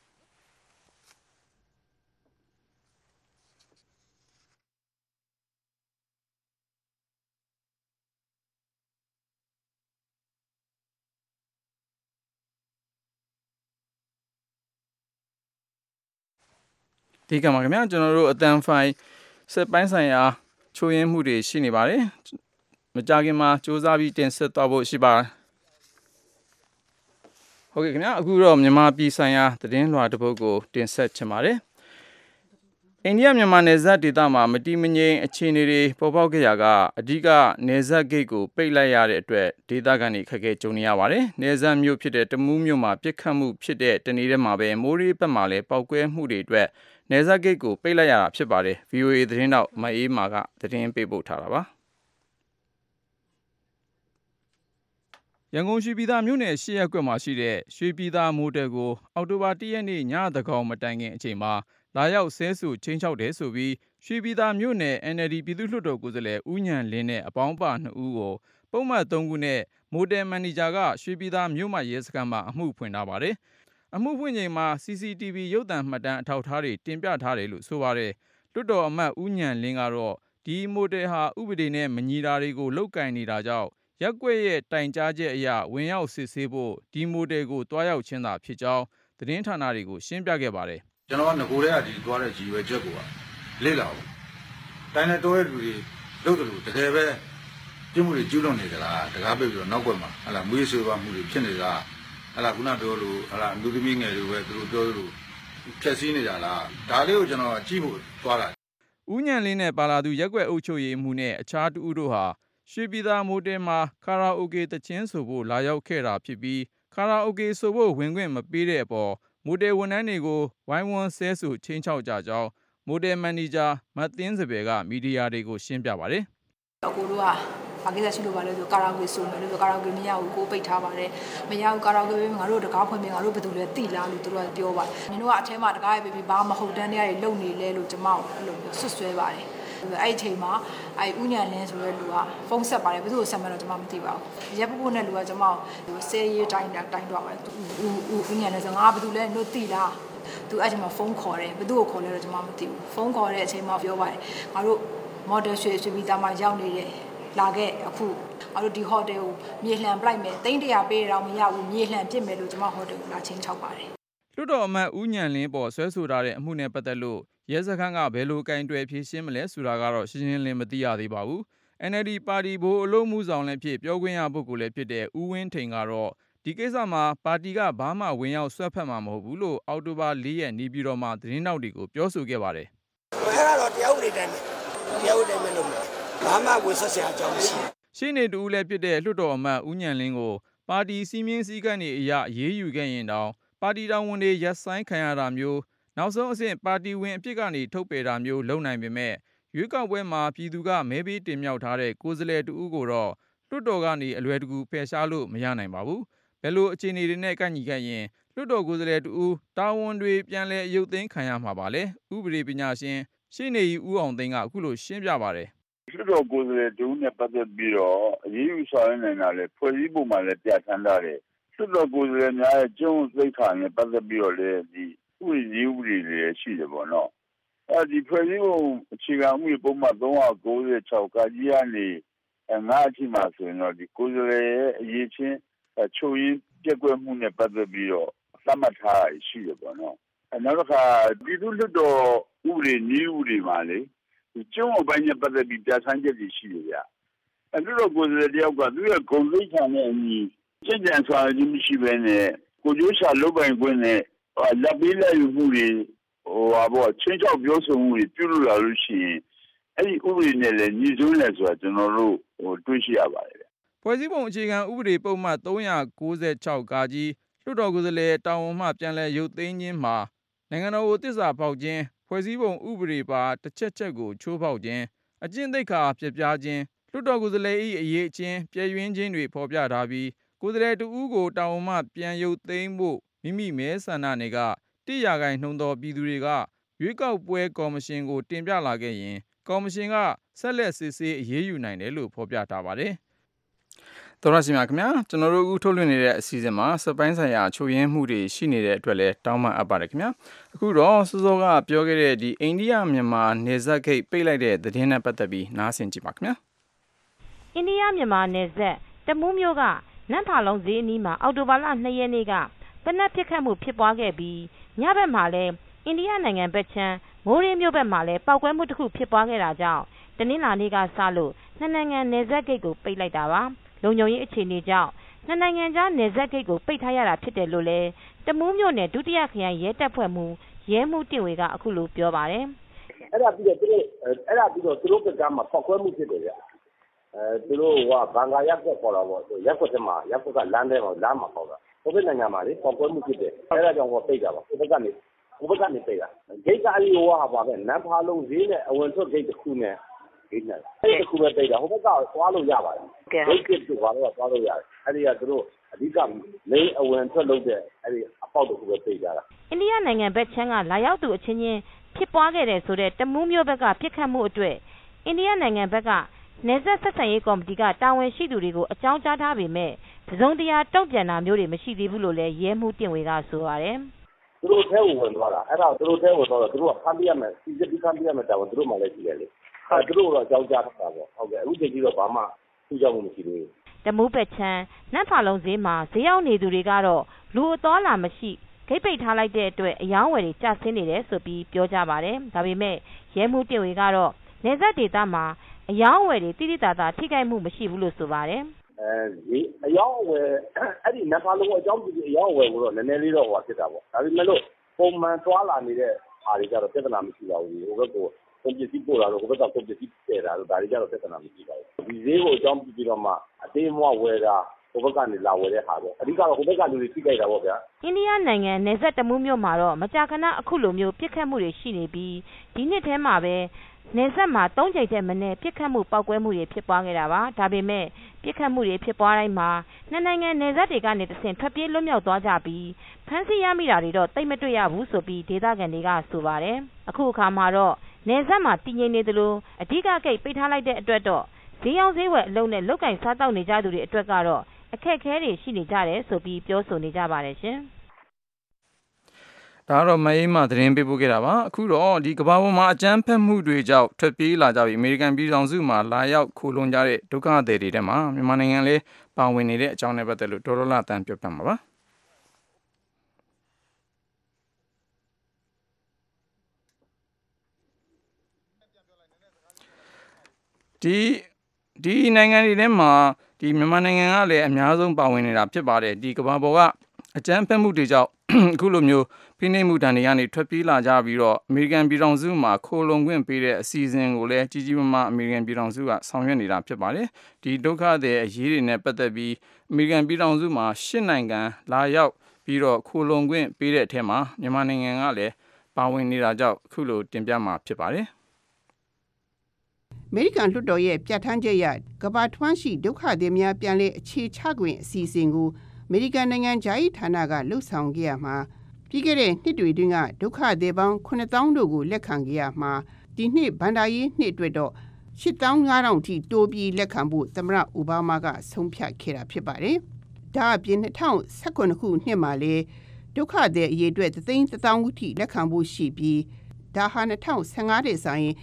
ဒီကမှာခင်ဗျာကျွန်တော်တို့အတန်ဖိုင်စက်ပိုင်းဆိုင်ရာချိုးယင်းမှုတွေရှိနေပါတယ်မကြခင်မှာစူးစမ်းပြီးတင်ဆက်သွားဖို့ရှိပါဟုတ်ကဲ့ခင်ဗျာအခုတော့မြန်မာပြည်ဆိုင်ရာသတင်းလွှာတစ်ပုဒ်ကိုတင်ဆက်ချင်ပါတယ်အိန္ဒိယမြန်မာနယ်စပ်ဒေသမှာမတည်မငြိမ်အခြေအနေတွေပေါ်ပေါက်ခဲ့ရာကအဓိကနယ်စပ်ဂိတ်ကိုပိတ်လိုက်ရတဲ့အတွက်ဒေသခံတွေခက်ခဲကြုံနေရပါတယ်။နယ်စပ်မြို့ဖြစ်တဲ့တမူးမြို့မှာပြစ်ခတ်မှုဖြစ်တဲ့တနေ့တည်းမှာပဲမိုးရေးဘက်မှာလည်းပောက်ကွဲမှုတွေအတွက်နယ်စပ်ဂိတ်ကိုပိတ်လိုက်ရတာဖြစ်ပါတယ်။ VOA သတင်းတောက်မအေးမာကသတင်းပေးပို့ထားတာပါ။ရန်ကုန်ရွှေပြည်သာမြို့နယ်၈ရပ်ကွက်မှာရှိတဲ့ရွှေပြည်သာမိုတယ်ကိုအောက်တိုဘာ1ရက်နေ့ညသန်းခေါင်မတိုင်ခင်အချိန်မှာလာရောက်ဆဲဆိုချင်းချောက်တယ်ဆိုပြီးရွှေပြည်သာမြို့နယ် NLD ပြည်သူ့လွှတ်တော်ကိုယ်စားလှယ်ဦးဉာဏ်လင်းနဲ့အပေါင်းပါ2ဦးကိုပုံမှန်3ခုနဲ့မိုတယ်မန်နေဂျာကရွှေပြည်သာမြို့မရဲစခန်းမှာအမှုဖွင့်ထားပါတယ်။အမှုဖွင့်ချိန်မှာ CCTV ရုပ်သံမှတ်တမ်းအထောက်အထားတွေတင်ပြထားတယ်လို့ဆိုပါတယ်။လွှတ်တော်အမတ်ဦးဉာဏ်လင်းကတော့ဒီမိုတယ်ဟာဥပဒေနဲ့မညီတာတွေကိုလုပ်ကင်နေတာကြောင့်ရက်ကွက်ရဲ့တိုင်ကြားချက်အရဝင်ရောက်စစ်ဆေးဖို့ဒီမိုတယ်ကိုတွားရောက်ခြင်းသာဖြစ်ကြောင်းသတင်းဌာနတွေကိုရှင်းပြခဲ့ပါတယ်။ကျွန်တော်ကငကိုတဲ့ကဒီသွားတဲ့ကြီးရွယ်ချက်ကိုလေ့လာအောင်တိုင်းနဲ့တိုးတဲ့လူတွေလုပ်တယ်လို့တကယ်ပဲပြုမှုတွေကျူးလွန်နေကြလားတကားပိတ်ပြီးတော့နောက်ွက်မှာဟလာမွေးဆွေးပါမှုတွေဖြစ်နေလားဟလာခုနပြောလို့ဟလာအမျိုးသမီးငယ်တွေပဲသူတို့ပြောလို့ဖြက်စီးနေကြလားဒါလေးကိုကျွန်တော်ကြည့်ဖို့သွားတာဦးဉာဏ်လင်းနဲ့ပါလာသူရက်ွက်အုပ်ချုပ်ရေးမှုနဲ့အခြားတူဦးတို့ဟာရွှေပြည်သာမိုတယ်မှာကာရာအိုကေတချင်းဆိုဖို့လာရောက်ခဲ့တာဖြစ်ပြီးကာရာအိုကေဆိုဖို့ဝင်ခွင့်မပေးတဲ့အပေါ်မိုတယ်ဝန်ထမ်းတွေကိုဝိုင်းဝန်းဆဲဆိုချင်းချောက်ကြကြောင်းမိုတယ်မန်နေဂျာမတ်သင်းစပယ်ကမီဒီယာတွေကိုရှင်းပြပါတယ်အကိုတို့ကဘာကိစ္စရှိလို့ပါလဲဆိုကာရာအိုကေဆိုမယ်လို့ဆိုကာရာအိုကေမရဘူးကိုပိတ်ထားပါတယ်မရဘူးကာရာအိုကေငါတို့တကားဖွင့်ပေးငါတို့ဘယ်သူလဲတိလားလို့သူတို့ကပြောပါတယ်နင်တို့ကအထဲမှာတကားရေးပြီးဘာမဟုတ်တန်းတရားတွေလုပ်နေလဲလို့ကျမတို့အဲ့လိုမျိုးဆွဆွဲပါတယ်အဲ့ဒီအချိန်မှာအဲ့ဦးဉာဏ်လင်းဆိုတဲ့လူကဖုန်းဆက်ပါတယ်ဘယ်သူ့ကိုဆက်မှန်းတော့ကျွန်မမသိပါဘူးရက်ပုပုနဲ့လူကကျွန်မဆဲရေးတိုင်းတော့ပါတယ်ဦးဉာဏ်လင်းဆိုငါဘယ်သူလဲတို့သိလားသူအဲ့ဒီမှာဖုန်းခေါ်တယ်ဘယ်သူ့ကိုခေါ်လဲတော့ကျွန်မမသိဘူးဖုန်းခေါ်တဲ့အချိန်မှာပြောပါတယ်ငါတို့မော်ဒယ်ရွှေပြည်သားမှာရောက်နေတယ်လာခဲ့အခုငါတို့ဒီဟိုတယ်ကိုမြေလှန်ပလိုက်မယ်300ပေးတော့မရဘူးမြေလှန်ပြစ်မယ်လို့ကျွန်မဟိုတယ်ကိုလာချင်းချောက်ပါတယ်လွှတ်တော်အမတ်ဦးဉာဏ်လင်းပေါ်ဆွဲဆိုထားတဲ့အမှုနဲ့ပတ်သက်လို့ရဲစခန်းကဘယ်လိုကင်တွယ်ဖြေရှင်းမလဲဆိုတာကတော့ရှင်းရှင်းလင်းမသိရသေးပါဘူး။ NLD ပါတီဘိုးအလို့မှုဆောင်လည်းဖြစ်ပြောခွင့်ရပုဂ္ဂိုလ်လည်းဖြစ်တဲ့ဦးဝင်းထိန်ကတော့ဒီကိစ္စမှာပါတီကဘာမှဝင်ရောက်ဆွတ်ဖက်မှာမဟုတ်ဘူးလို့အောက်တိုဘာ4ရက်နေပြည်တော်မှာသတင်းတောက်တွေကိုပြောဆိုခဲ့ပါတယ်။အဲ့ဒါတော့တရားဥပဒေတိုင်းလို့ဘာမှဝင်ဆွတ်ဆရာအကြောင်းမရှိဘူး။ရှင်းနေတူလည်းဖြစ်တဲ့လွှတ်တော်အမတ်ဦးဉာဏ်လင်းကိုပါတီစည်းမျဉ်းစည်းကမ်းတွေအရအေးအေးယူခဲ့ရင်တောင်ပါတီတော်ဝန်တွေရပ်ဆိုင်းခံရတာမျိုးနောက်ဆုံးအဆင့်ပါတီဝင်အဖြစ်ကနေထုတ်ပယ်တာမျိုးလုပ်နိုင်ပေမဲ့ရွေးကောက်ပွဲမှာပြည်သူကမဲပေးတင်မြှောက်ထားတဲ့ကိုယ်စားလှယ်တဦးကိုတော့လွှတ်တော်ကနေအလွယ်တကူဖယ်ရှားလို့မရနိုင်ပါဘူး။ဘယ်လိုအခြေအနေတွေနဲ့ကန့်ညီခဲ့ရင်လွှတ်တော်ကိုယ်စားလှယ်တဦးတာဝန်တွေပြန်လည်အယုတ်သိမ်းခံရမှာပါလေ။ဥပဒေပညာရှင်ရှေ့နေကြီးဦးအောင်သိန်းကအခုလိုရှင်းပြပါတယ်။လွှတ်တော်ကိုယ်စားလှယ်တဦးနဲ့ပတ်သက်ပြီးတော့အရေးယူဆောင်ရွက်နိုင်တာလေဖွဲ့စည်းပုံမှာလည်းပြဋ္ဌာန်းထားတယ်။လွှတ်တော်ကိုယ်စားလှယ်များရဲ့ကျင့်ဝတ်သိက္ခာနဲ့ပတ်သက်ပြီးတော့လည်းဒီဥပဒေတွေရှိတယ်ပေါ့နော်ဒီဖွဲ့စည်းပုံအခြေခံဥပဒေပုံမှန်396ကကြီးကနေငါအထိမှဆိုရင်တော့ဒီကိုယ်စားလှယ်ရဲ့အရေးချင်းချုပ်ရင်းပြက်ကွက်မှုနဲ့ပတ်သက်ပြီးတော့သတ်မှတ်ထားရှိတယ်ပေါ့နော်နောက်တစ်ခါပြည်သူ့လွှတ်တော်ဥပဒေနည်းဥပဒေမှာလေဒီကျင့်ဝတ်ပိုင်းနဲ့ပတ်သက်ပြီးပြဋ္ဌာန်းချက်တွေရှိတယ်ဗျလွှတ်တော်ကိုယ်စားလှယ်တယောက်ကသူ့ရဲ့ဂုဏ်သိက္ခာနဲ့အညီကျင့်ကြံစွာခြင်းမရှိဘဲနဲ့ကိုကျိုးရှာလုပ်ပိုင်ခွင့်နဲ့လက်ပေးလက်ယူမှုတွေချင်းချောက်ပြောဆိုမှုတွေပြုလုပ်လာလို့ရှိရင်အဲ့ဒီဥပဒေနဲ့လည်းညီစွန်းတယ်ဆိုတာကျွန်တော်တို့တွေးရှိရပါတယ်ဖွဲ့စည်းပုံအခြေခံဥပဒေပုံမှန်396ကကြီးလွှတ်တော်ကိုယ်စားလှယ်တာဝန်မှပြန်လည်ရုပ်သိမ်းခြင်းမှာနိုင်ငံတော်ကိုတစ္ဆာဖောက်ခြင်းဖွဲ့စည်းပုံဥပဒေပါတစ်ချက်ကိုချိုးဖောက်ခြင်းအကျင့်သိက္ခာပြပြခြင်းလွှတ်တော်ကိုယ်စားလှယ်၏အရေးအချင်းပြည့်ရင်းခြင်းတွေဖော်ပြထားပြီးကိုယ်စားလှယ်တဦးကိုတာဝန်မှပြန်ရုပ်သိမ်းဖို့မိမိမဲဆန္ဒနယ်က1%သောပြည်သူတွေကရွေးကောက်ပွဲကော်မရှင်ကိုတင်ပြလာခဲ့ရင်ကော်မရှင်ကဆက်လက်စစ်ဆေးအရေးယူနိုင်တယ်လို့ဖော်ပြထားပါတယ်။သောရရှိမြခင်ဗျာကျွန်တော်တို့အခုထုတ်လွှင့်နေတဲ့အစီအစဉ်မှာစပိုင်းဆိုင်ရာချို့ယွင်းမှုတွေရှိနေတဲ့အတွက်လည်းတောင်းပန်အပ်ပါတယ်ခင်ဗျာ။အခုတော့စောစောကပြောခဲ့တဲ့ဒီအိန္ဒိယမြန်မာနယ်စပ်ဂိတ်ပိတ်လိုက်တဲ့သတင်းနဲ့ပတ်သက်ပြီးနားဆင်ကြည့်ပါခင်ဗျာ။အိန္ဒိယမြန်မာနယ်စပ်တမူးမြို့ကနန်းဖာလုံးဈေးအနီးမှာအော်တိုဘာလ2 ရက်နေ့ကပနက်ပစ်ခတ်မှုဖြစ်ပွားခဲ့ပြီးညဘက်မှာလည်းအိန္ဒိယနိုင်ငံဘက်ခြမ်းမိုးရေးမြို့ဘက်မှာလည်းပောက်ကွဲမှုတစ်ခုဖြစ်ပွားခဲ့တာကြောင့်တနင်္လာနေ့ကစလို့နှစ်နိုင်ငံနယ်စပ်ဂိတ်ကိုပိတ်လိုက်တာပါလုံခြုံရေးအခြေအနေကြောင့်နှစ်နိုင်ငံကြားနယ်စပ်ဂိတ်ကိုပိတ်ထားရတာဖြစ်တယ်လို့လည်းတမူးမြို့နယ်ဒုတိယခရိုင်ရဲတပ်ဖွဲ့မှူးရဲမှူးတင်ဝေကအခုလိုပြောပါတယ်အဲ့ဒါပြီးတော့သူတို့ဘက်ကမှပောက်ကွဲမှုဖြစ်တယ်ဗျသူတို့ကဘန်ကာရက်ကွက်ပေါ်လာပေါ့ရက်ကွက်ကလမ်းထဲမှာလမ်းမှာပေါ့ကဟိုဘက်နိုင်ငံမှာလေပောက်ကွဲမှုဖြစ်တယ်အဲ့ဒါကြောင့်ပိတ်တာပါဟိုဘက်ကနေပိတ်တာဂိတ်ကအဲ့ဒီဟာပါပဲနန်းဖာလုံးဈေးနဲ့အဝင်ထွက်ဂိတ်တစ်ခုနဲ့ဂိတ်နဲ့အဲ့ဒီတစ်ခုပဲပိတ်တာဟိုဘက်ကသွားလို့ရပါတယ်ဂိတ်ကသွားလို့ရတယ်အဲ့ဒီကသူတို့အဓိကလိန်အဝင်ထွက်လုပ်တဲ့အဲ့ဒီအပေါက်တစ်ခုပဲပိတ်ကြတာအိန္ဒိယနိုင်ငံဘက်ခြမ်းကလာရောက်သူအချင်းချင်းဖြစ်ပွားခဲ့တယ်ဆိုတဲ့တမူးမြို့ဘက်ကပြစ်ခတ်မှုအတွက်အိန္ဒိယနိုင်ငံဘက်ကနယ်စပ်ဆက်ဆံရေးကော်မတီကတာဝန်ရှိသူတွေကိုအကြောင်းကြားထားပေမဲ့သုံးတရားတုံ့ပြန်တာမျိုးတွေမရှိသေးဘူးလို့လည်းရဲမှုတင်ဝေကဆိုပါတယ်သူတို့ထဲဝင်သွားတာအဲ့ဒါသူတို့ထဲဝင်သွားတော့သူတို့ကဖမ်းပြရမယ်စီစစ်ဖမ်းပြရမယ်တာဝန်သူတို့မှလည်းရှိတယ်လေသူတို့တော့အကြောင်းကြားထားတာပေါ့ဟုတ်ကဲ့အခုချိန်ကြီးတော့ဘာမှထူးခြားမှုမရှိသေးဘူးတမူးပက်ချမ်းနန်းဖာလုံးဈေးမှာဈေးရောက်နေသူတွေကတော့လူအတော်လာမရှိဂိတ်ပိတ်ထားလိုက်တဲ့အတွက်အယောင်းဝယ်တွေကျဆင်းနေတယ်ဆိုပြီးပြောကြပါတယ်ဒါပေမဲ့ရဲမှုတင်ဝေကတော့နယ်စပ်ဒေသမှာအယောင်းဝယ်တွေတိတိတသာထိခိုက်မှုမရှိဘူးလို့ဆိုပါတယ်ဒီအယောင်းဝယ်အဲ့ဒီနန်းဖာလုံးအကြောင်းပြုအယောင်းဝယ်ကိုတော့နည်းနည်းလေးတော့ဟိုဖြစ်တာပေါ့ဒါပေမဲ့လို့ပုံမှန်သွားလာနေတဲ့အားတွေကြတော့ပြဿနာမရှိပါဘူးဟိုဘက်ကိုကွန်ပစ္စည်းပို့လာတော့ဟိုဘက်ကကွန်ပစ္စည်းတည်တာတော့ဒါတွေကြတော့ပြဿနာမရှိပါဘူးဒီဈေးကိုအကြောင်းပြုပြီးတော့မှအသေးမွဝယ်တာဟိုဘက်ကနေလာဝယ်တဲ့ဟာပေါ့အဓိကတော့ဟိုဘက်ကလူတွေထိခိုက်တာပေါ့ဗျာအိန္ဒိယနိုင်ငံနယ်စပ်တမူးမြို့မှာတော့မကြာခဏအခုလိုမျိုးပြစ်ခတ်မှုတွေရှိနေပြီးဒီနှစ်ထဲမှာပဲနယ်စပ်မှာ3 ကြိမ်ထက်မနည်းပြစ်ခတ်မှုပောက်ကွဲမှုတွေဖြစ်ပွားခဲ့တာပါဒါပေမဲ့ပြစ်ခတ်မှုတွေဖြစ်ပွားတိုင်းမှာနှစ်နိုင်ငံနယ်စပ်တွေကနေတဆင့်ထွက်ပြေးလွတ်မြောက်သွားကြပြီးဖမ်းဆီးရမိတာတွေတော့တိတ်မတွေ့ရဘူးဆိုပြီးဒေသခံတွေကဆိုပါတယ်အခုအခါမှာတော့နယ်စပ်မှာတည်ငြိမ်နေသလိုအဓိကဂိတ်ပိတ်ထားလိုက်တဲ့အတွက်တော့ဈေးရောင်းဈေးဝယ်အလုံးနဲ့လုတ်ကင်စားတောက်နေကြသူတွေအတွက်ကတော့အခက်အခဲတွေရှိနေကြတယ်ဆိုပြီးပြောဆိုနေကြပါတယ်ရှင်ဒါကတော့မအေးမသတင်းပေးပို့ခဲ့တာပါအခုတော့ဒီကမ္ဘာပေါ်မှာအကြမ်းဖက်မှုတွေကြောင့်ထွက်ပြေးလာကြပြီးအမေရိကန်ပြည်ထောင်စုမှာလာရောက်ခိုလုံကြတဲ့ဒုက္ခသည်တွေထဲမှာမြန်မာနိုင်ငံလည်းပါဝင်နေတဲ့အကြောင်းနဲ့ပတ်သက်လို့ဒေါ်လာတန်ပြောပြမှာပါဒီနိုင်ငံတွေထဲမှာဒီမြန်မာနိုင်ငံကလည်းအများဆုံးပါဝင်နေတာဖြစ်ပါတယ်ဒီကမ္ဘာပေါ်ကအကြမ်းဖက်မှုတွေကြောင့်အခုလိုမျိုးဖိနှိပ်မှုတန်တွေကနေထွက်ပြေးလာကြပြီးတော့အမေရိကန်ပြည်ထောင်စုမှာခိုလုံခွင့်ပေးတဲ့အစီအစဉ်ကိုလည်းကြီးကြီးမားမားအမေရိကန်ပြည်ထောင်စုကဆောင်ရွက်နေတာဖြစ်ပါတယ်ဒီဒုက္ခသည်အရေးတွေနဲ့ပတ်သက်ပြီးအမေရိကန်ပြည်ထောင်စုမှာ10 နိုင်ငံလာရောက်ပြီးတော့ခိုလုံခွင့်ပေးတဲ့အထက်မှာမြန်မာနိုင်ငံကလည်းပါဝင်နေတာကြောင့်အခုလိုတင်ပြမှာဖြစ်ပါတယ်အမေရိကန်လွှတ်တော်ရဲ့ပြဋ္ဌာန်းချက်အရကမ္ဘာထွန်းရှိဒုက္ခသည်များပြန်လည်အခြေချခွင့်အစီအစဉ်ကိုအမေရိကန်နိုင်ငံဂျာယီဌာနကလှုပ်ဆောင်ခဲ့ရမှာပြီးခဲ့တဲ့နှစ်တွေတွင်းကဒုက္ခသည်ပေါင်း9000တို့ကိုလက်ခံခဲ့ရမှာဒီနှစ်ဘန်ဒါရေးနှစ်အတွက်တော့8500ထိတိုးပြီးလက်ခံဖို့သမ္မတအိုဘားမားကဆုံးဖြတ်ခဲ့တာဖြစ်ပါတယ်။ဒါအပြင်2019ခုနှစ်မှာလေဒုက္ခသည်အရေးအတွက်3,000,000ခုထိလက်ခံဖို့ရှိပြီးဒါဟာ2015တဲ့ဆိုရင်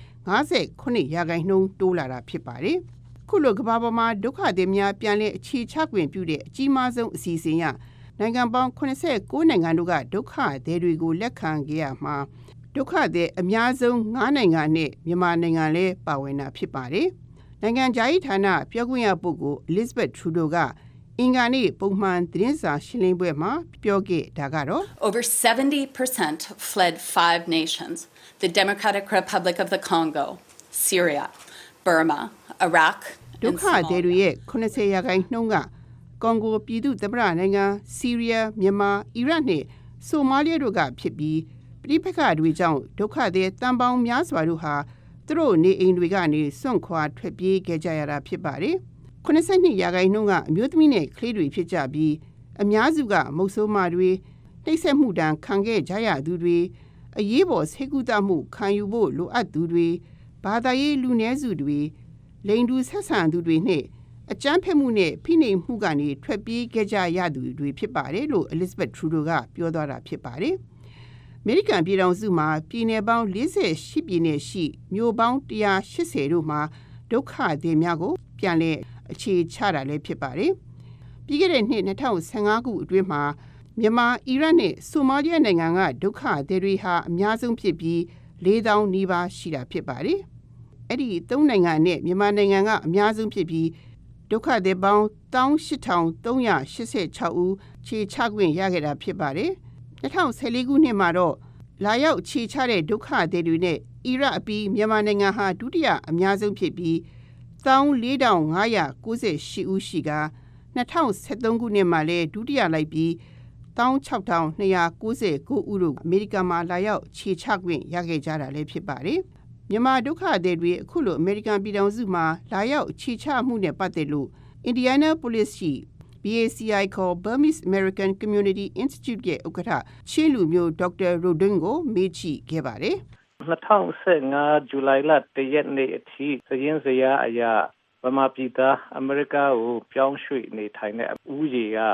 59% တိုးလာတာဖြစ်ပါတယ်။ခုလိုကမ္ဘာပေါ်မှာဒုက္ခသည်များပြန်လည်အခြေချခွင့်ပြုတဲ့အကြီးမားဆုံးအစီအစဉ်ရနိုင်ငံပေါင်း89နိုင်ငံတို့ကဒုက္ခသည်တွေကိုလက်ခံခဲ့ရမှာဒုက္ခသည်အများဆုံး9နိုင်ငံနဲ့မြန်မာနိုင်ငံလည်းပါဝင်တာဖြစ်ပါတယ်။နိုင်ငံခြားရေးဌာနပြောခွင့်ရပုဂ္ဂိုလ် Elizabeth Trudeau ကအင်္ဂါနေ့ပုံမှန်သတင်းစာရှင်းလင်းပွဲမှာပြောခဲ့တာကတော့ Over 70% fled 5 nations: the Democratic Republic of the Congo, Syria, Burma, Iraq, ဒုက္ခသည်တွေရဲ့80%ကကွန်ဂိုပြည်သူ့သမ္မတနိုင်ငံဆီးရီးယားမြန်မာအီရတ်နဲ့ဆိုမာလီယာတို့ကဖြစ်ပြီးပြည်ပခါတွေကြောင့်ဒုက္ခသည်တန်ပေါင်းများစွာတို့ဟာသူတို့နေအိမ်တွေကနေစွန့်ခွာထွက်ပြေးခဲ့ကြရတာဖြစ်ပါတယ်။82%ကအမျိုးသမီးနဲ့ကလေးတွေဖြစ်ကြပြီးအများစုကမုတ်ဆိုးမတွေနှိပ်စက်မှုဒဏ်ခံခဲ့ကြရသူတွေအရေးပေါ်ဆေးကုသမှုခံယူဖို့လိုအပ်သူတွေဘာသာရေးလူနည်းစုတွေလိင်တူဆက်ဆံသူတွေနဲ့အကြမ်းဖက်မှုနဲ့ဖိနှိပ်မှုကနေထွက်ပြေးခဲ့ကြရသူတွေဖြစ်ပါတယ်လို့ Elizabeth Trudeau ကပြောသွားတာဖြစ်ပါတယ်။အမေရိကန်ပြည်ထောင်စုမှာပြည်နယ်ပေါင်း48ပြည်နယ်ရှိမြို့ပေါင်း180တို့မှာဒုက္ခသည်များကိုပြန်လည်အခြေချတာလည်းဖြစ်ပါတယ်။ပြီးခဲ့တဲ့နှစ်2015ခုအတွင်းမှာမြန်မာအီရတ်နဲ့ဆိုမာလီယာနိုင်ငံကဒုက္ခသည်တွေဟာအများဆုံးဖြစ်ပြီး4,000 နီးပါးရှိတာဖြစ်ပါတယ်။အဲ့ဒီ3နိုင်ငံနဲ့မြန်မာနိုင်ငံကအများဆုံးဖြစ်ပြီးဒုက္ခသည်ပေါင်း18,386 ဦးခြေချခွင့်ရခဲ့တာဖြစ်ပါတယ်။2014ခုနှစ်မှာတော့လာရောက်ခြေချတဲ့ဒုက္ခသည်တွေနဲ့အီရတ်အပြီးမြန်မာနိုင်ငံဟာဒုတိယအများဆုံးဖြစ်ပြီး14,598 ဦးရှိက2013ခုနှစ်မှာလည်းဒုတိယလိုက်ပြီး16,299 ဦးတို့အမေရိကန်မှာလာရောက်ခြေချခွင့်ရခဲ့ကြတာလည်းဖြစ်ပါတယ်။မြန်မာဒုက္ခသည်တွေအခုလိုအမေရိကန်ပြည်ထောင်စုမှာလာရောက်ခြေချမှုနဲ့ပတ်သက်လို့ Indianapolis ရှိ BACI ခေါ် Burmese American Community Institute ရဲ့ဥက္ကဋ္ဌချင်းလူမျိုးဒေါက်တာရိုဒင်းကိုမေးကြည့်ခဲ့ပါတယ်။2015ဇူလိုင်လ1ရက်နေ့အထိစရင်းစရာအရာဗမာပြည်သားအမေရိကကိုပြောင်းရွှေ့နေထိုင်တဲ့ဦးရေက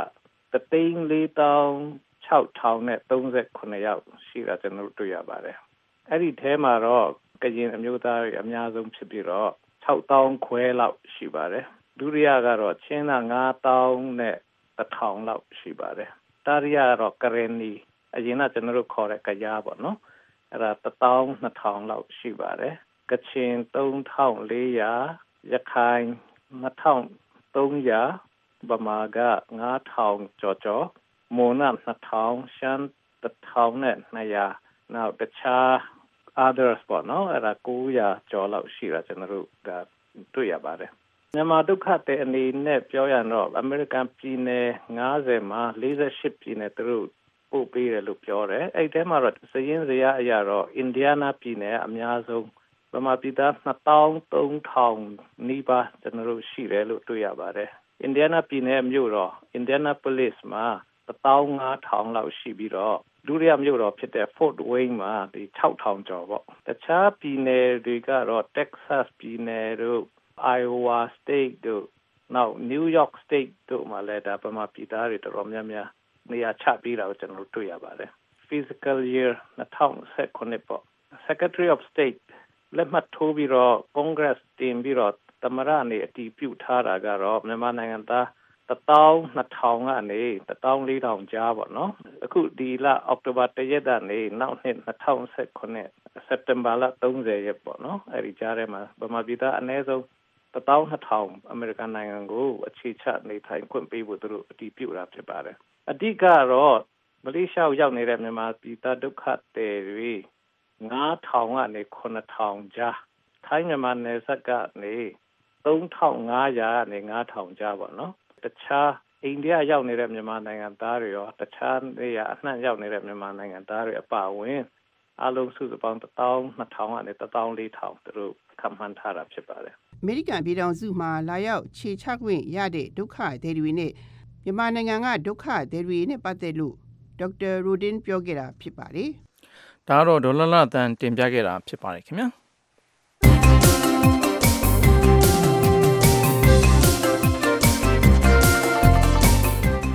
346,039 ယောက်ရှိတာကျွန်တော်တွေ့ရပါတယ်။အဲ့ဒီထဲမှာတော့ကရင်အမျိုးသားတွေအများဆုံးဖြစ်ပြီးတော့6,000 ခွဲလောက်ရှိပါတယ်။ဒုတိယကတော့ချင်းသား9,000 နဲ့ 1,000 လောက်ရှိပါတယ်။တတိယကတော့ကရင်နီအရင်ကကျွန်တော်တို့ခေါ်တဲ့ကရားပေါ့နော်။အဲ့ဒါ 12,000 လောက်ရှိပါတယ်။ကချင် 3,400 ရခိုင် 2,300 ဗမာက 5,000 ကျော်မွန်က 2,000 ရှမ်း 1,200 နောက်တခြား others ပေါ့နော်အဲ့ဒါ900ကျော်လောက်ရှိတာကျွန်တော်တို့ကတွေ့ရပါတယ်မြန်မာဒုက္ခသည်အနေနဲ့ပြောရတော့အမေရိကန်ပြည်နယ်90မှာ48ပြည်နယ်သူတို့ပို့ပေးတယ်လို့ပြောတယ်အဲ့ဒီမှာတော့စရင်းစရာအရာတော့အင်ဒီယားနာပြည်နယ်အများဆုံးဗမာပြည်သား 23,000 နီးပါးကျွန်တော်တို့ရှိတယ်လို့တွေ့ရပါတယ်အင်ဒီယားနာပြည်နယ်မြို့တော့ Indianapolis မှာ 15,000 လောက်ရှိပြီးတော့ဒုတိယမြို့တော်ဖြစ်တဲ့ Fort Wayne မှာဒီ 6,000 ကျော်ပေါ့တခြားပြည်နယ်တွေကတော့ Texas ပြည်နယ်တို့ Iowa State တို့နောက် New York State တို့မှာလည်းဒါဗမာပြည်သားတွေတော်တော်များများနေရာချပေးတာကိုကျွန်တော်တို့တွေ့ရပါတယ် Fiscal Year 2019ပေါ့ Secretary of State လက်မှတ်ထိုးပြီးတော့ Congress တင်ပြီးတော့သမ္မတအနေအတည်ပြုထားတာကတော့မြန်မာနိုင်ငံသား12,000 ကနေ 14,000 ကြားပေါ့နော်အခုဒီလအောက်တိုဘာ1ရက်ကနေနောက်နှစ်2019စက်တင်ဘာလ30ရက်ပေါ့နော်အဲဒီကြားထဲမှာဗမာပြည်သားအနည်းဆုံး12,000အမေရိကန်နိုင်ငံကိုအခြေချနေထိုင်ခွင့်ပေးဖို့သူတို့အတည်ပြုတာဖြစ်ပါတယ်အဓိကတော့မလေးရှားရောက်နေတဲ့မြန်မာပြည်သားဒုက္ခသည်တွေ9,000 ကနေ 9,000 ကြားထိုင်းမြန်မာနယ်စပ်ကနေ3,500 ကနေ 5,000 ကြားပေါ့နော်တခြားအိန္ဒိယရောက်နေတဲ့မြန်မာနိုင်ငံသားတွေရောတခြားနေရာအနှံ့ရောက်နေတဲ့မြန်မာနိုင်ငံသားတွေအပါအဝင်အလုံးစုစုပေါင်း 12,000 ကနေ 14,000 သူတို့ခန့်မှန်းထားတာဖြစ်ပါတယ်အမေရိကန်ပြည်ထောင်စုမှာလာရောက်ခြေချခွင့်ရတဲ့ဒုက္ခသည်တွေနဲ့မြန်မာနိုင်ငံကဒုက္ခသည်တွေနဲ့ပတ်သက်လို့ဒေါက်တာရိုဒင်းပြောခဲ့တာဖြစ်ပါတယ်ဒါကတော့ဒေါ်လာတန်တင်ပြခဲ့တာဖြစ်ပါတယ်ခင်ဗျာ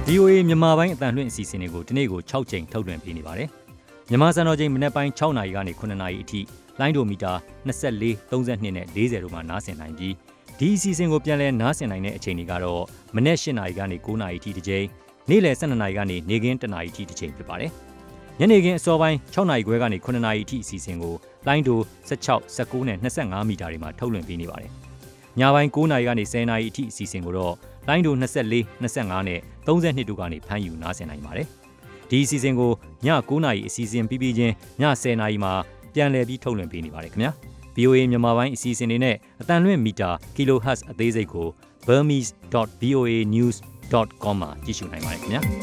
VOA မြန်မာပိုင်းအတန်လွှင့်အစီအစဉ်တွေကိုဒီနေ့ကို6ကြိမ်ထုတ်လွှင့်ပေးနေပါတယ်။မြန်မာစံတော်ချိန်မနက်ပိုင်း6နာရီကနေ9နာရီအထိလိုင်းဒိုမီတာ24 32နဲ့40တို့မှာနားဆင်နိုင်ပြီးဒီအစီအစဉ်ကိုပြန်လည်နားဆင်နိုင်တဲ့အချိန်တွေကတော့မနက်8နာရီကနေ9နာရီအထိတစ်ကြိမ်နေ့လယ်12နာရီကနေနေ့ခင်း1နာရီအထိတစ်ကြိမ်ဖြစ်ပါတယ်။ညနေခင်းအစောပိုင်း6နာရီခွဲကနေ9နာရီအထိအစီအစဉ်ကိုလိုင်းဒို16 19နဲ့25မီတာတွေမှာထုတ်လွှင့်ပေးနေပါတယ်။ညပိုင်း9နာရီကနေ10နာရီအထိအစီအစဉ်ကိုတော့လိုင်းဒို24 25နဲ့32တို့ကနေဖမ်းယူနားဆင်နိုင်ပါတယ်။ဒီအစီအစဉ်ကိုည9နာရီအစီအစဉ်ပြီးပြီးချင်းည10နာရီမှာပြန်လည်ပြီးထုတ်လွှင့်ပေးနေပါတယ်ခင်ဗျာ။ VOA မြန်မာပိုင်းအစီအစဉ်တွေနဲ့အတန်လွှင့်မီတာ kHz အသေးစိတ်ကို burmese.voanews.com မှာကြည့်ရှုနိုင်ပါတယ်ခင်ဗျာ။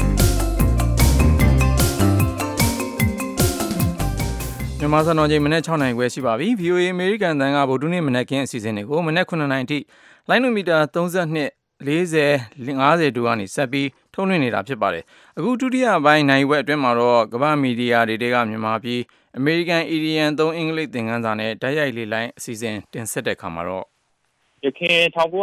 မြန်မာစံတော်ချိန်မနက်6နာရီခွဲရှိပါပြီ။ VOA အမေရိကန်တန်ကဗုဒ္ဓနေ့မနက်ခင်းအစီအစဉ်တွေကိုမနက်9နာရီအထိလိုင်းနိုမီတာ32 40 50တို့ကနေဆက်ပြီးထုတ်လွှင့်နေတာဖြစ်ပါတယ်။အခုဒုတိယပိုင်းနိုင်ဝက်အတွင်းမှာတော့ကမ္ဘာမီဒီယာတွေကမြန်မာပြည်အမေရိကန် EDN 3အင်္ဂလိပ်သင်ခန်းစာနဲ့ဓာတ်ရိုက်လေလိုင်းအစီအစဉ်တင်ဆက်တဲ့ခါမှာတော့ရခင်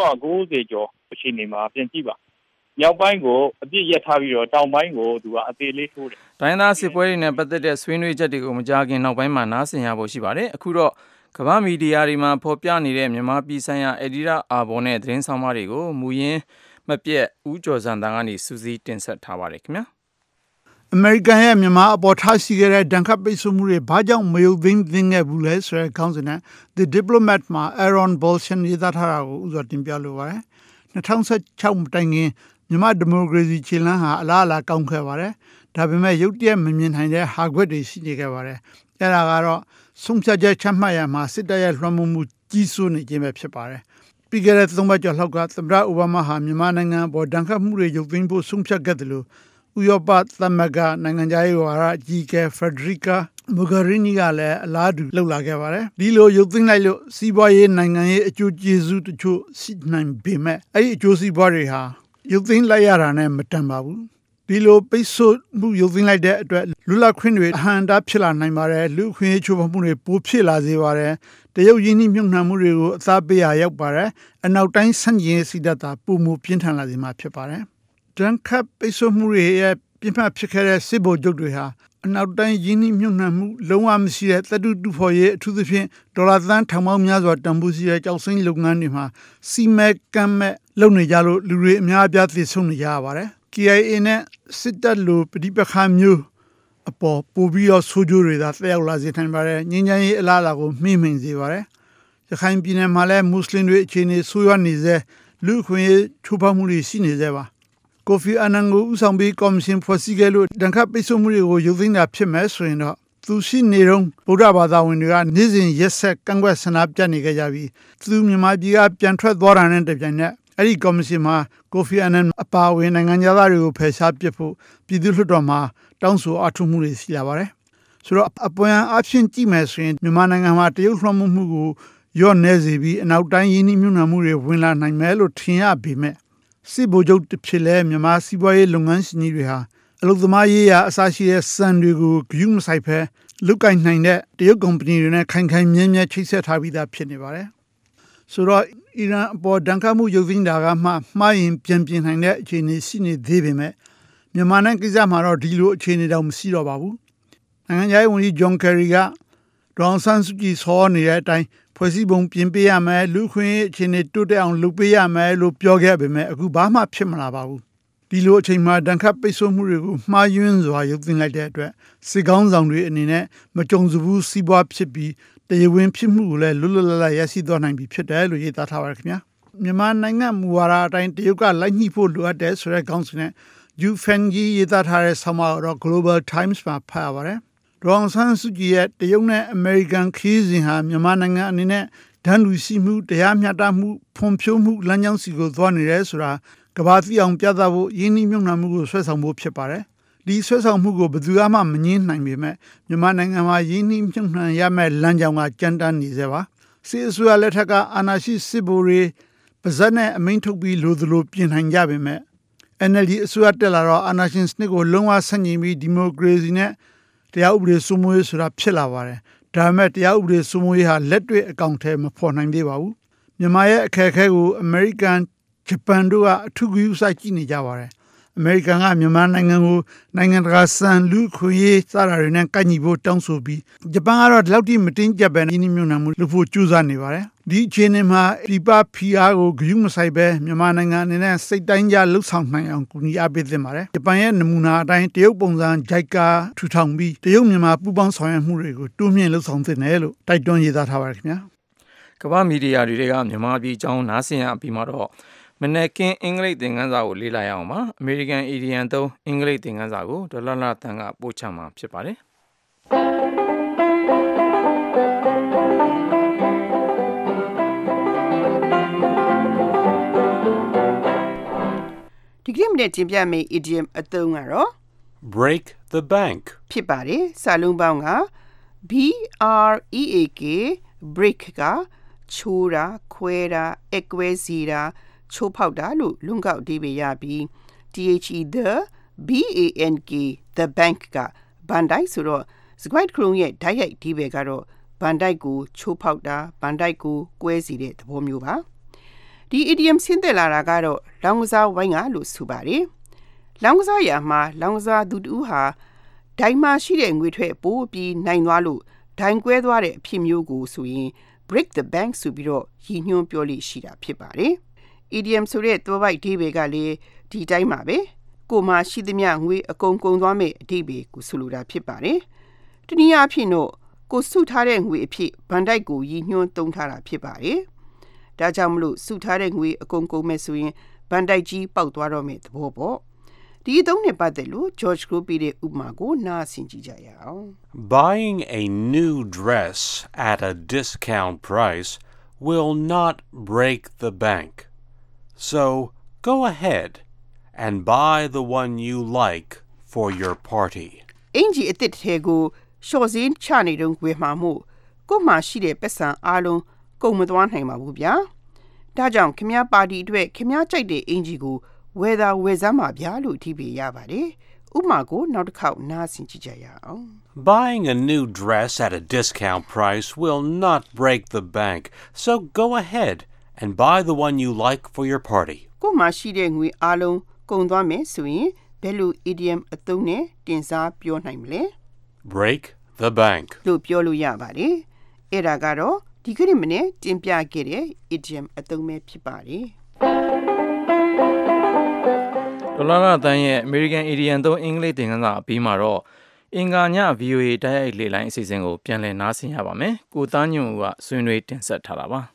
1990ကျော်အချိန်နေမှာပြန်ကြည့်ပါမြောက်ပိုင်းကိုအပြစ်ရက်ထားပြီးတော့တောင်ပိုင်းကိုသူကအသေးလေးထိုးတယ်။တိုင်းသားစစ်ပွဲတွေနဲ့ပတ်သက်တဲ့ဆွေးနွေးချက်တွေကိုမကြားခင်နောက်ပိုင်းမှာနားဆင်ရဖို့ရှိပါတယ်။အခုတော့ကမ္ဘာမီဒီယာတွေမှာဖော်ပြနေတဲ့မြန်မာပြည်ဆိုင်ရာအက်ဒီတာအာဘော်နဲ့သတင်းဆောင်မတွေကိုမူရင်းမပြတ်ဦးကျော်စံတန်ကနေစူးစီးတင်ဆက်ထားပါတယ်ခင်ဗျာ။အမေရိကန်ရဲ့မြန်မာအပေါ်ထားရှိခဲ့တဲ့ဒဏ်ခတ်ပိတ်ဆို့မှုတွေဘာကြောင့်မရုပ်သိမ်းသင့်ခဲ့ဘူးလဲဆိုတဲ့ခေါင်းစဉ်နဲ့ The Diplomat မှာ Aaron Bolshan ရေးသားထားတာကိုဥစွာတင်ပြလိုပါတယ်။2016မတိုင်ခင်မြန်မာဒီမိုကရေစီခြေလှမ်းဟာအလားအလာကောင်းခဲ့ပါတယ်။ဒါပေမဲ့ရုတ်တရက်မမြင်နိုင်တဲ့ဟာခွက်တွေရှိနေခဲ့ပါတယ်။အဲဒါကတော့ဆုံးဖြတ်ချက်ချမှတ်ရမှာစစ်တပ်ရဲ့လွှမ်းမိုးမှုကြီးစိုးနေခြင်းပဲဖြစ်ပါတယ်။ပြီးခဲ့တဲ့3ပတ်ကျော်လောက်ကသမ္မတအိုဘားမားဟာမြန်မာနိုင်ငံအပေါ်ဒဏ်ခတ်မှုတွေရုပ်သိမ်းဖို့ဆုံးဖြတ်ခဲ့တယ်လို့ဥရောပသမဂ္ဂနိုင်ငံခြားရေးဝါဒအကြီးအကဲ Federica Mogherini ကလည်းအလားတူလှုပ်လာခဲ့ပါတယ်။ဒီလိုရုပ်သိမ်းလိုက်လို့စီးပွားရေးနိုင်ငံရေးအကျိုးကျေးဇူးတချို့ရှိနိုင်ပေမဲ့အဲ့ဒီအကျိုးစီးပွားတွေဟာရုပ်သိမ်းလိုက်ရတာနဲ့မတန်ပါဘူး။ဒီလိုပိတ်ဆို့မှုရုပ်သိမ်းလိုက်တဲ့အတွက်လွတ်လပ်ခွင့်တွေအဟန့်အတားဖြစ်လာနိုင်ပါတယ်။လူ့အခွင့်အရေးချိုးဖောက်မှုတွေပိုဖြစ်လာစေပါတယ်။တရုတ်ရင်းနှီးမြှုပ်နှံမှုတွေကိုအသားပေးရရောက်ပါတယ်။အနောက်တိုင်းဆန့်ကျင်ရေးစိတ်ဓာတ်သာပုံမပြင်းထန်လာစေမှာဖြစ်ပါတယ်။ဒဏ်ခတ်ပိတ်ဆို့မှုတွေရဲ့ပြင်းထန်ဖြစ်ခဲ့တဲ့စစ်ဗိုလ်ချုပ်တွေဟာအနောက်တိုင်းရင်းနှီးမြှုပ်နှံမှုလုံးဝမရှိတဲ့သတ္တုတူဖော်ရေးအထူးသဖြင့်ဒေါ်လာသန်းထောင်ပေါင်းများစွာတန်ဖိုးရှိတဲ့ကျောက်စိမ်းလုပ်ငန်းတွေမှာစီမံကမ်းမဲ့လုပ်နေကြလို့လူတွေအများအပြားသိဆုံးနေကြရပါတယ်။ KIA နဲ့စစ်တပ်လိုပဋိပက္ခမျိုးအပေါ်ပိုပြီးတော့ဆိုးကျိုးတွေသာတက်ရောက်လာစေနိုင်ပါတယ်။ငြိမ်းချမ်းရေးအလားအလာကိုမှီးမှင်စေပါတယ်။ရခိုင်ပြည်နယ်မှာလည်းမွတ်စလင်တွေအခြေအနေဆိုးရွားနေစေလူ့အခွင့်အရေးချိုးဖောက်မှုတွေရှိနေစေပါ။ကိုဖီအာနန်ကိုဦးဆောင်ပြီးကော်မရှင်ဖွဲ့စည်းခဲ့လို့ဒဏ်ခတ်ပိတ်ဆို့မှုတွေကိုရုပ်သိမ်းတာဖြစ်မယ်ဆိုရင်တော့သူရှိနေတော့ဗုဒ္ဓဘာသာဝင်တွေကနေ့စဉ်ရက်ဆက်ကန့်ကွက်ဆန္ဒပြနေကြကြပြီးသူမြန်မာပြည်ကပြန်ထွက်သွားတာနဲ့တပြိုင်နက်အဲ့ဒီကော်မရှင်မှာကိုဖီအာနန်အပါအဝင်နိုင်ငံသားတွေကိုဖယ်ရှားပစ်ဖို့ပြည်သူ့လွှတ်တော်မှာတောင်းဆိုအားထုတ်မှုတွေရှိလာပါတယ်။ဆိုတော့အပေါ်အဖြစ်ကြည့်မယ်ဆိုရင်မြန်မာနိုင်ငံမှာတရုတ်လွှမ်းမိုးမှုကိုရော့နေစေပြီးအနောက်တိုင်းရင်းနှီးမြှုပ်နှံမှုတွေဝင်လာနိုင်မယ်လို့ထင်ရပေမဲ့စစ်ဗိုလ်ချုပ်တစ်ဖြစ်လဲမြန်မာစီးပွားရေးလုပ်ငန်းရှင်တွေဟာအလုပ်သမားရေးရာအစရှိတဲ့စံတွေကိုဂရုမစိုက်ဘဲလုတ်ကင်နိုင်တဲ့တရုတ်ကုမ္ပဏီတွေနဲ့ခိုင်ခိုင်မြဲမြဲချိတ်ဆက်ထားပြီးသားဖြစ်နေပါတယ်။ဆိုတော့အီရန်အပေါ်ဒဏ်ခတ်မှုရုပ်သိမ်းတာကမှားရင်ပြန်ပြင်နိုင်တဲ့အခြေအနေရှိနေသေးပေမဲ့မြန်မာနိုင်ငံကိစ္စမှာတော့ဒီလိုအခြေအနေတောင်မရှိတော့ပါဘူး။နိုင်ငံခြားရေးဝန်ကြီးဂျွန်ကယ်ရီကဒေါအောင်ဆန်းစုကြည်ဆောနေတဲ့အတိုင်းဖွဲ့စည်းပုံပြင်ပေးရမယ်လူခွင့်အခြေအနေတိုးတက်အောင်လုပ်ပေးရမယ်လို့ပြောခဲ့ပေမဲ့အခုဘာမှဖြစ်မလာပါဘူးဒီလိုအချိန်မှာဒဏ်ခတ်ပိတ်ဆို့မှုတွေကိုမှားယွင်းစွာရုပ်သိမ်းလိုက်တဲ့အတွက်စစ်ကောင်းဆောင်တွေအနေနဲ့မကြုံစဘူးစီးပွားဖြစ်ပြီးတရားဝင်ဖြစ်မှုကိုလည်းလွတ်လွတ်လပ်လပ်ရရှိသွားနိုင်ပြီဖြစ်တယ်လို့ရေးသားထားပါတယ်ခင်ဗျာမြန်မာနိုင်ငံမူဝါဒအတိုင်းတရုတ်ကလိုက်ညှိဖို့လိုအပ်တယ်ဆိုတဲ့ခေါင်းစဉ်နဲ့ဂျူဖန်ဂျီရေးသားထားတဲ့ဆောင်းပါးတော့ Global Times မှာဖတ်ရပါတယ်ဒေါအောင်ဆန်းစုကြည်ရဲ့တရုတ်နဲ့အမေရိကန်ခီးစဉ်ဟာမြန်မာနိုင်ငံအနေနဲ့ဒဏ်လူရှိမှုတရားမျှတမှုဖွံ့ဖြိုးမှုလမ်းကြောင်းစီကိုသွားနေတယ်ဆိုတာကမ္ဘာသိအောင်ပြသဖို့ယင်းနှိမ့်မြုံနှံမှုကိုဆွဲဆောင်ဖို့ဖြစ်ပါတယ်ဒီဆွဲဆောင်မှုကိုဘယ်သူမှမငြင်းနိုင်ပေမဲ့မြန်မာနိုင်ငံမှာယင်းနှိမ့်မြုံနှံရမယ့်လမ်းကြောင်းကကြမ်းတမ်းနေစေပါစစ်အစိုးရလက်ထက်ကအာဏာရှိစစ်ဗိုလ်တွေပါဇက်နဲ့အမိန့်ထုတ်ပြီးလိုသလိုပြင်နိုင်ကြပေမဲ့ NLD အစိုးရတက်လာတော့အာဏာရှင်စနစ်ကိုလုံးဝဆန့်ကျင်ပြီးဒီမိုကရေစီနဲ့တရားဥပဒေစိုးမိုးရေးဆိုတာဖြစ်လာပါတယ်ဒါပေမဲ့တရားဥပဒေစိုးမိုးရေးဟာလက်တွေ့အကောင့်ထဲမဖော်နိုင်သေးပါဘူးမြန်မာရဲ့အခက်အခဲကိုအမေရိကန်ဂျပန်တို့ကအထူးဂရုစိုက်ကြည့်နေကြပါတယ်အမေရိကန်ကမြန်မာနိုင်ငံကိုနိုင်ငံတကာစံလူခွေရေးစတာတွေနဲ့ကိုက်ညီဖို့တောင်းဆိုပြီးဂျပန်ကတော့ဒီလောက်ထိမတင်းကျပ်ပဲရင်းနှီးမြှုပ်နှံမှုလုပ်ဖို့ကြိုးစားနေပါတယ်ဒီအခြေအနေမှာပြပဖီအားကိုဂရုမစိုက်ပဲမြန်မာနိုင်ငံအနေနဲ့စိတ်တိုင်းကြလှုပ်ဆောင်နိုင်အောင်ကူညီအားပေးသင့်ပါတယ်ဂျပန်ရဲ့နမူနာအတိုင်းတရုတ်ပုံစံ JICA ထူထောင်ပြီးတရုတ်မြန်မာပူးပေါင်းဆောင်ရွက်မှုတွေကိုတိုးမြှင့်လှုပ်ဆောင်သင့်တယ်လို့တိုက်တွန်းရေးသားထားပါတယ်ခင်ဗျာကမ္ဘာမီဒီယာတွေကမြန်မာပြည်အကြောင်းနားဆင်ရပြီးမှတော့မနက်ကင်းအင်္ဂလိပ်သင်ခန်းစာကိုလေ့လာရအောင်ပါအမေရိကန်အီဒီယန်သုံးအင်္ဂလိပ်သင်ခန်းစာကိုဒေါ်လာလာတန်ကပို့ချမှာဖြစ်ပါတယ်ဒီကနေ့မြင့်တင်ပြမယ့် idiom အသုံးကတော့ break the bank ဖြစ်ပါတယ်စာလုံးပေါင်းက break break ကချိုးတာခွဲတာအကွဲစီတာချိုးဖောက်တာလို့လုံကောက်အဓိပ္ပာယ်ရပြီး the bank the bank ကဘန်ဒိုက်ဆိုတော့စကွိုက်ခရုံရဲ့ဓာတ်ရိုက်အဓိပ္ပာယ်ကတော့ဘန်ဒိုက်ကိုချိုးဖောက်တာဘန်ဒိုက်ကိုကွဲစီတဲ့သဘောမျိုးပါဒီ idiom ဆင်းသက်လာတာကတော့လောင်ကစားဝိုင်းကလို့ဆိုပါတယ်လောင်ကစားရာမှာလောင်ကစားသူတူဟာဒိုင်မှာရှိတဲ့ငွေထွက်ပိုးပြီးနိုင်သွားလို့ဒိုင်ကွဲသွားတဲ့အဖြစ်မျိုးကိုဆိုရင် break the bank ဆိုပြီးတော့ရည်ညွှန်းပြောလို့ရှိတာဖြစ်ပါတယ်။ idiom ဆိုတဲ့သွယ်ဝိုက်အဓိပ္ပာယ်ကလည်းဒီတိုင်းပါပဲ။ကိုယ်မှာရှိသမျှငွေအကုန်ကုန်သွားမယ့်အဓိပ္ပာယ်ကိုဆိုလိုတာဖြစ်ပါတယ်။တနည်းအားဖြင့်တော့ကိုစုထားတဲ့ငွေအဖြစ်ဘန်ဒိုက်ကိုရည်ညွှန်းသုံးထားတာဖြစ်ပါတယ်။ဒါကြောင့်မလို့စုထားတဲ့ငွေအကုန်ကုန်မဲ့ဆိုရင်ဘန်ဒိုက်ကြီးပေါက်သွားတော့မယ့်သဘောပေါ့။ဒီအသုံးနဲ့ပတ်သက်လို့ George Group ရဲ့ဥပမာကိုနားဆင်ကြည့်ကြရအောင် Buying a new dress at a discount price will not break the bank. So go ahead and buy the one you like for your party. အင်ဂျီအစ်စ်ထဲကိုရှော့စင်းချနေတုန်းဝယ်မှာမို့ကို့မှာရှိတဲ့ပတ်စံအားလုံးကုန်မသွားနိုင်ပါဘူးဗျာ။ဒါကြောင့်ခင်ဗျားပါတီအတွက်ခင်ဗျားကြိုက်တဲ့အင်ဂျီကိုဝယ်သာဝယ်စမ်းပါဗျာလို့အဓိပ္ပာယ်ရပါတယ်။ဥပမာကိုနောက်တစ်ခေါက်နားဆင်ကြည့်ကြရအောင် Buying a new dress at a discount price will not break the bank. So go ahead and buy the one you like for your party. ကို့မှာရှိတဲ့ငွေအားလုံးကုန်သွားမယ်ဆိုရင်ဘယ်လို idiom အသုံးနဲ့တင်စားပြောနိုင်မလဲ Break the bank လို့ပြောလို့ရပါတယ်။အဲ့ဒါကတော့ဒီခရစ်မနေ့တင်ပြခဲ့တဲ့ idiom အသုံးပဲဖြစ်ပါတယ်။ဒေါ်လာလာတန်ရဲ့ American Indian သုံးအင်္ဂလိပ်သင်ခန်းစာအပြီးမှာတော့အင်္ဂါည VOA တိုက်ရိုက်လေ့လိုင်းအစီအစဉ်ကိုပြန်လည်နားဆင်ရပါမယ်။ကိုသားညွန့်ဦးကဆွေးနွေးတင်ဆက်ထားတာပါ။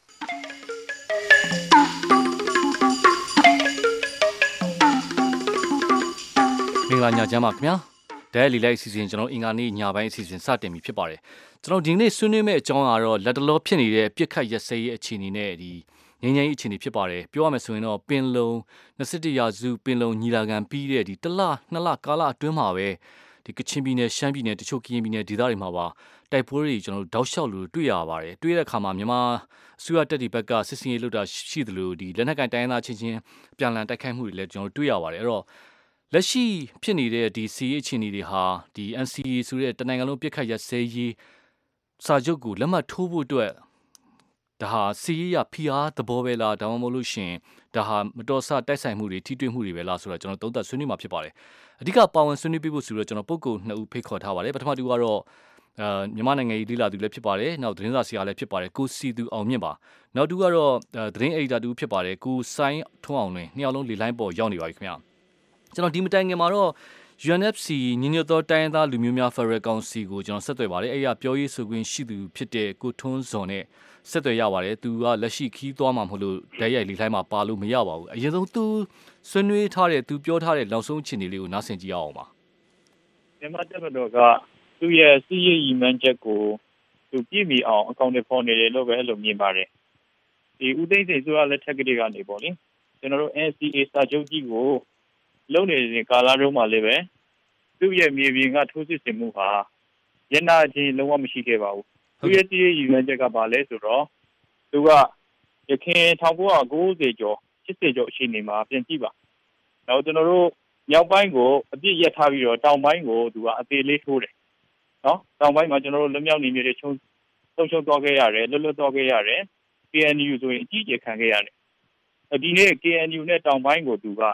မင်္ဂလာညချမ်းပါခင်ဗျာ။တိုက်ရိုက်လေ့လိုင်းအစီအစဉ်ကျွန်တော်အင်္ဂါနေ့ညပိုင်းအစီအစဉ်စတင်ပြီဖြစ်ပါတယ်။ကျွန်တော်ဒီနေ့ဆွေးနွေးမယ့်အကြောင်းကတော့လက်တလောဖြစ်နေတဲ့ပြစ်ခတ်ရက်စဲရဲ့အခြေအနေနဲ့ဒီငင်းငင်းအခြေအနေဖြစ်ပါတယ်ပြောရမယ်ဆိုရင်တော့ပင်လုံ21ရာစုပင်လုံညီလာခံပြီးတဲ့ဒီတစ်လနှစ်လကာလအတွင်းမှာပဲဒီကချင်ပြည်နယ်ရှမ်းပြည်နယ်တချို့ကရင်ပြည်နယ်ဒေသတွေမှာပါတိုက်ပွဲတွေကျွန်တော်တို့တောက်လျှောက်လို့တွေ့ရပါတယ်တွေ့တဲ့အခါမှာမြန်မာအစိုးရတပ်တွေဘက်ကစစ်စင်ရေးလုပ်တာရှိသလိုဒီလက်နက်ကိုင်တိုင်းသားချင်းချင်းပြန်လည်တိုက်ခိုက်မှုတွေလည်းကျွန်တော်တို့တွေ့ရပါတယ်အဲ့တော့လက်ရှိဖြစ်နေတဲ့ဒီစီရေးအခြေအနေတွေဟာဒီ NCA ဆိုတဲ့တနိုင်ငံလုံးပြစ်ခတ်ရက်စဲရေးစာချုပ်ကိုလက်မှတ်ထိုးဖို့အတွက်ဒါဟာစီးရဖီအားသဘောပဲလားဒါမှမဟုတ်လို့ရှင်ဒါဟာမတော်ဆတိုက်ဆိုင်မှုတွေထိတွေ့မှုတွေပဲလားဆိုတော့ကျွန်တော်သုံးသပ်ဆွေးနွေးမှာဖြစ်ပါတယ်အဓိကပါဝင်ဆွေးနွေးပေးဖို့ဆိုတော့ကျွန်တော်ပုဂ္ဂိုလ်2ဦးဖိတ်ခေါ်ထားပါတယ်ပထမတူကတော့မြန်မာနိုင်ငံရေးလေးလာသူလည်းဖြစ်ပါတယ်နောက်သတင်းစာဆရာလည်းဖြစ်ပါတယ်ကိုစီသူအောင်မြင့်ပါနောက်တူကတော့သတင်းအက်ဒီတာတူဖြစ်ပါတယ်ကိုဆိုင်းထွန်းအောင်လွင်နှစ်ယောက်လုံးလေလိုင်းပေါ်ရောက်နေပါပြီခင်ဗျာကျွန်တော်ဒီမတိုင်ခင်မှာတော့ UNFC ညီညွတ်သောတိုင်းရင်းသားလူမျိုးများဖက်ဒရယ်ကောင်စီကိုကျွန်တော်ဆက်သွယ်ပါတယ်အဲ့ရပြောရေးဆိုခွင့်ရှိသူဖြစ်တဲ့ကိုထွန်းဇော်နဲ့ဆက်သွယ်ရပါတယ်သူကလက်ရှိခီးသွားမှာမဟုတ်လို့ဓာတ်ရိုက်လေးတိုင်းမှာပါလို့မရပါဘူးအရင်ဆုံးသူဆွေးနွေးထားတဲ့သူပြောထားတဲ့နောက်ဆုံးအခြေအနေလေးကိုနားဆင်ကြည့်အောင်ပါမြန်မာတပ်မတော်ကသူ့ရဲ့စီးရေးရည်မှန်းချက်ကိုသူပြည့်မီအောင်အကောင့်တွေပေါ်နေတယ်လို့ပဲအဲ့လိုမြင်ပါတယ်ဒီဦးသိန်းစိန်ဆိုတာလက်ထက်ကလေးကနေပေါ့လေကျွန်တော်တို့ NCA စာချုပ်ကြီးကိုလုံနေတဲ့ကာလတုန်းမှာလည်းပဲသူ့ရဲ့မြေပြင်ကထိုးစစ်ဆင်မှုဟာရနာချင်းလုံးဝမရှိခဲ့ပါဘူးသူရဲ့စီးရေးရည်မှန်းချက်ကဘာလဲဆိုတော့သူကရခင်1990ကျော်80ကျော်အချိန်နေမှာပြန်ကြည့်ပါနောက်ကျွန်တော်တို့မြောက်ပိုင်းကိုအပြစ်ရက်ထားပြီးတော့တောင်ပိုင်းကိုသူကအသေးလေးထိုးတယ်နော်တောင်ပိုင်းမှာကျွန်တော်တို့လွတ်မြောက်နေမြေတွေဆုံးရှုံးသွားခဲ့ရတယ်လွတ်သွားခဲ့ရတယ် KNU ဆိုရင်အကြီးအကျယ်ခံခဲ့ရတယ်ဒီနေ့ KNU နဲ့တောင်ပိုင်းကိုသူက